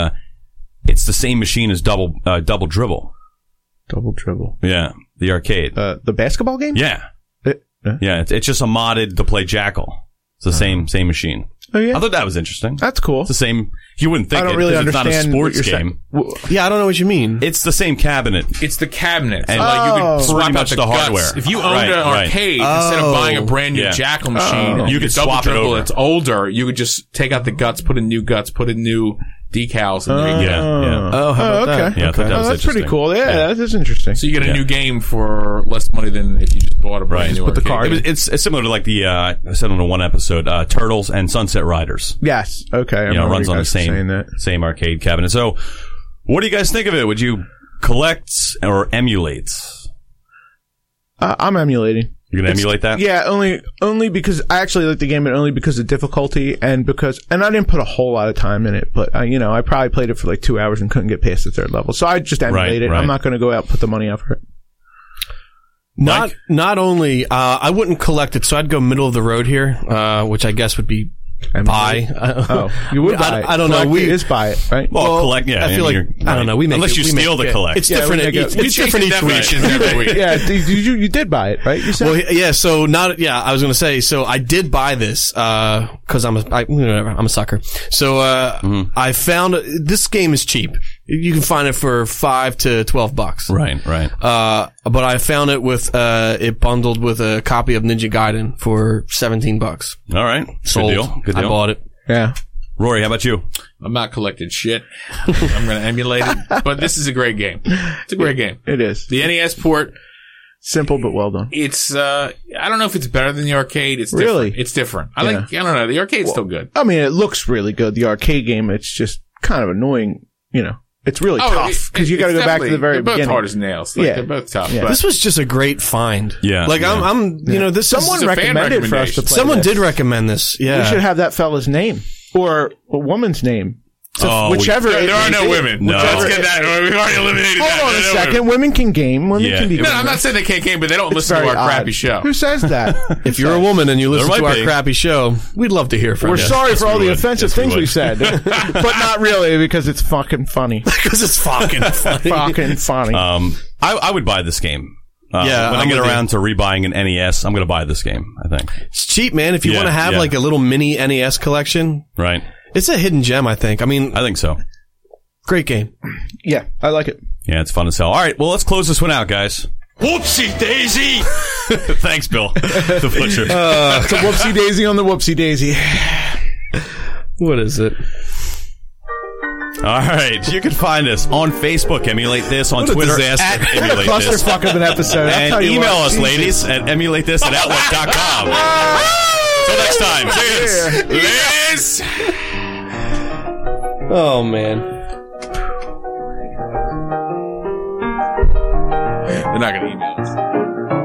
it's the same machine as Double Dribble. Double Dribble. Yeah. The arcade. The basketball game? Yeah. Yeah, it's just a modded to play Jackal. It's the same machine. Oh, yeah? I thought that was interesting. That's cool. It's the same. You wouldn't think I don't really understand it's not a sports game. Yeah, I don't know what you mean. It's the same cabinet. It's the cabinet. And like you could swap pretty out much the the hardware. guts. If you owned an arcade, instead of buying a brand new Jackal machine, you could swap it over. It's older. You could just take out the guts, put in new decals. And Oh, how about that? Yeah, I thought that was that's pretty interesting. cool. Yeah, that is interesting. So you get a new game for less money than if you just bought a brand new put the arcade. card. It's similar to like the I said on one episode, Turtles and Sunset Riders. Yes. Okay. It runs on the same arcade cabinet. So, what do you guys think of it? Would you collect or emulate? I'm emulating. You're gonna emulate that? Yeah, only because I actually like the game, but only because of difficulty and I didn't put a whole lot of time in it, but I probably played it for like 2 hours and couldn't get past the 3rd level. So I just emulate it. I'm not going to go out and put the money out for it. Not only, I wouldn't collect it, so I'd go middle of the road here, which I guess would be buy. You would buy it. I don't know. We is buy it, right? Well, collect. Yeah, I feel like I don't know. We make unless you steal the collect. It's different. It's different each week. Every week. Yeah, you did buy it, right? You said. Well, yeah. So I was going to say. So I did buy this because I'm a sucker. So I found this game is cheap. You can find it for $5 to $12. Right. But I found it with it bundled with a copy of Ninja Gaiden for $17. All right, Sold. Good deal. I bought it. Yeah. Rory, how about you? I'm not collecting shit. I'm going to emulate it. But this is a great game. It's a great game. It is. The NES port. Simple but well done. It's, I don't know if it's better than the arcade. It's really? different. It's different. I don't know. The arcade's still good. I mean, it looks really good. The arcade game, it's just kind of annoying, It's really tough because you got to go back to the very beginning. They're both hard as nails. They're both tough. Yeah. But This was just a great find. Yeah. Like I'm this someone recommended for us to play. Someone this. did recommend this. Yeah. We should have that fella's name or a woman's name. Whichever. There are no women. No. Let's get that. We've already eliminated that. Hold on a second. Women can game. Women can be. No, I'm not saying they can't game, but they don't listen to our crappy show. Who says that? If you're a woman and you listen to our crappy show, we'd love to hear from you. We're sorry for all the offensive things we said, but not really because it's fucking funny. Because it's fucking funny. Fucking funny. I would buy this game. When I get around to rebuying an NES, I'm going to buy this game, I think. It's cheap, man. If you want to have like a little mini NES collection. Right. It's a hidden gem, I think. I mean, I think so. Great game. Yeah, I like it. Yeah, it's fun as hell. All right, well, let's close this one out, guys. Whoopsie daisy! Thanks, Bill. The butcher. It's a whoopsie daisy on the whoopsie daisy. What is it? All right, you can find us on Facebook, Emulate This, on What a Twitter, disaster. at Emulate This. Clusterfuck of an episode. I'll And tell you email what. us, Jesus. ladies, at emulatethis@outlook.com. Till next time. Cheers. Liz! Oh, man. They're not going to email us.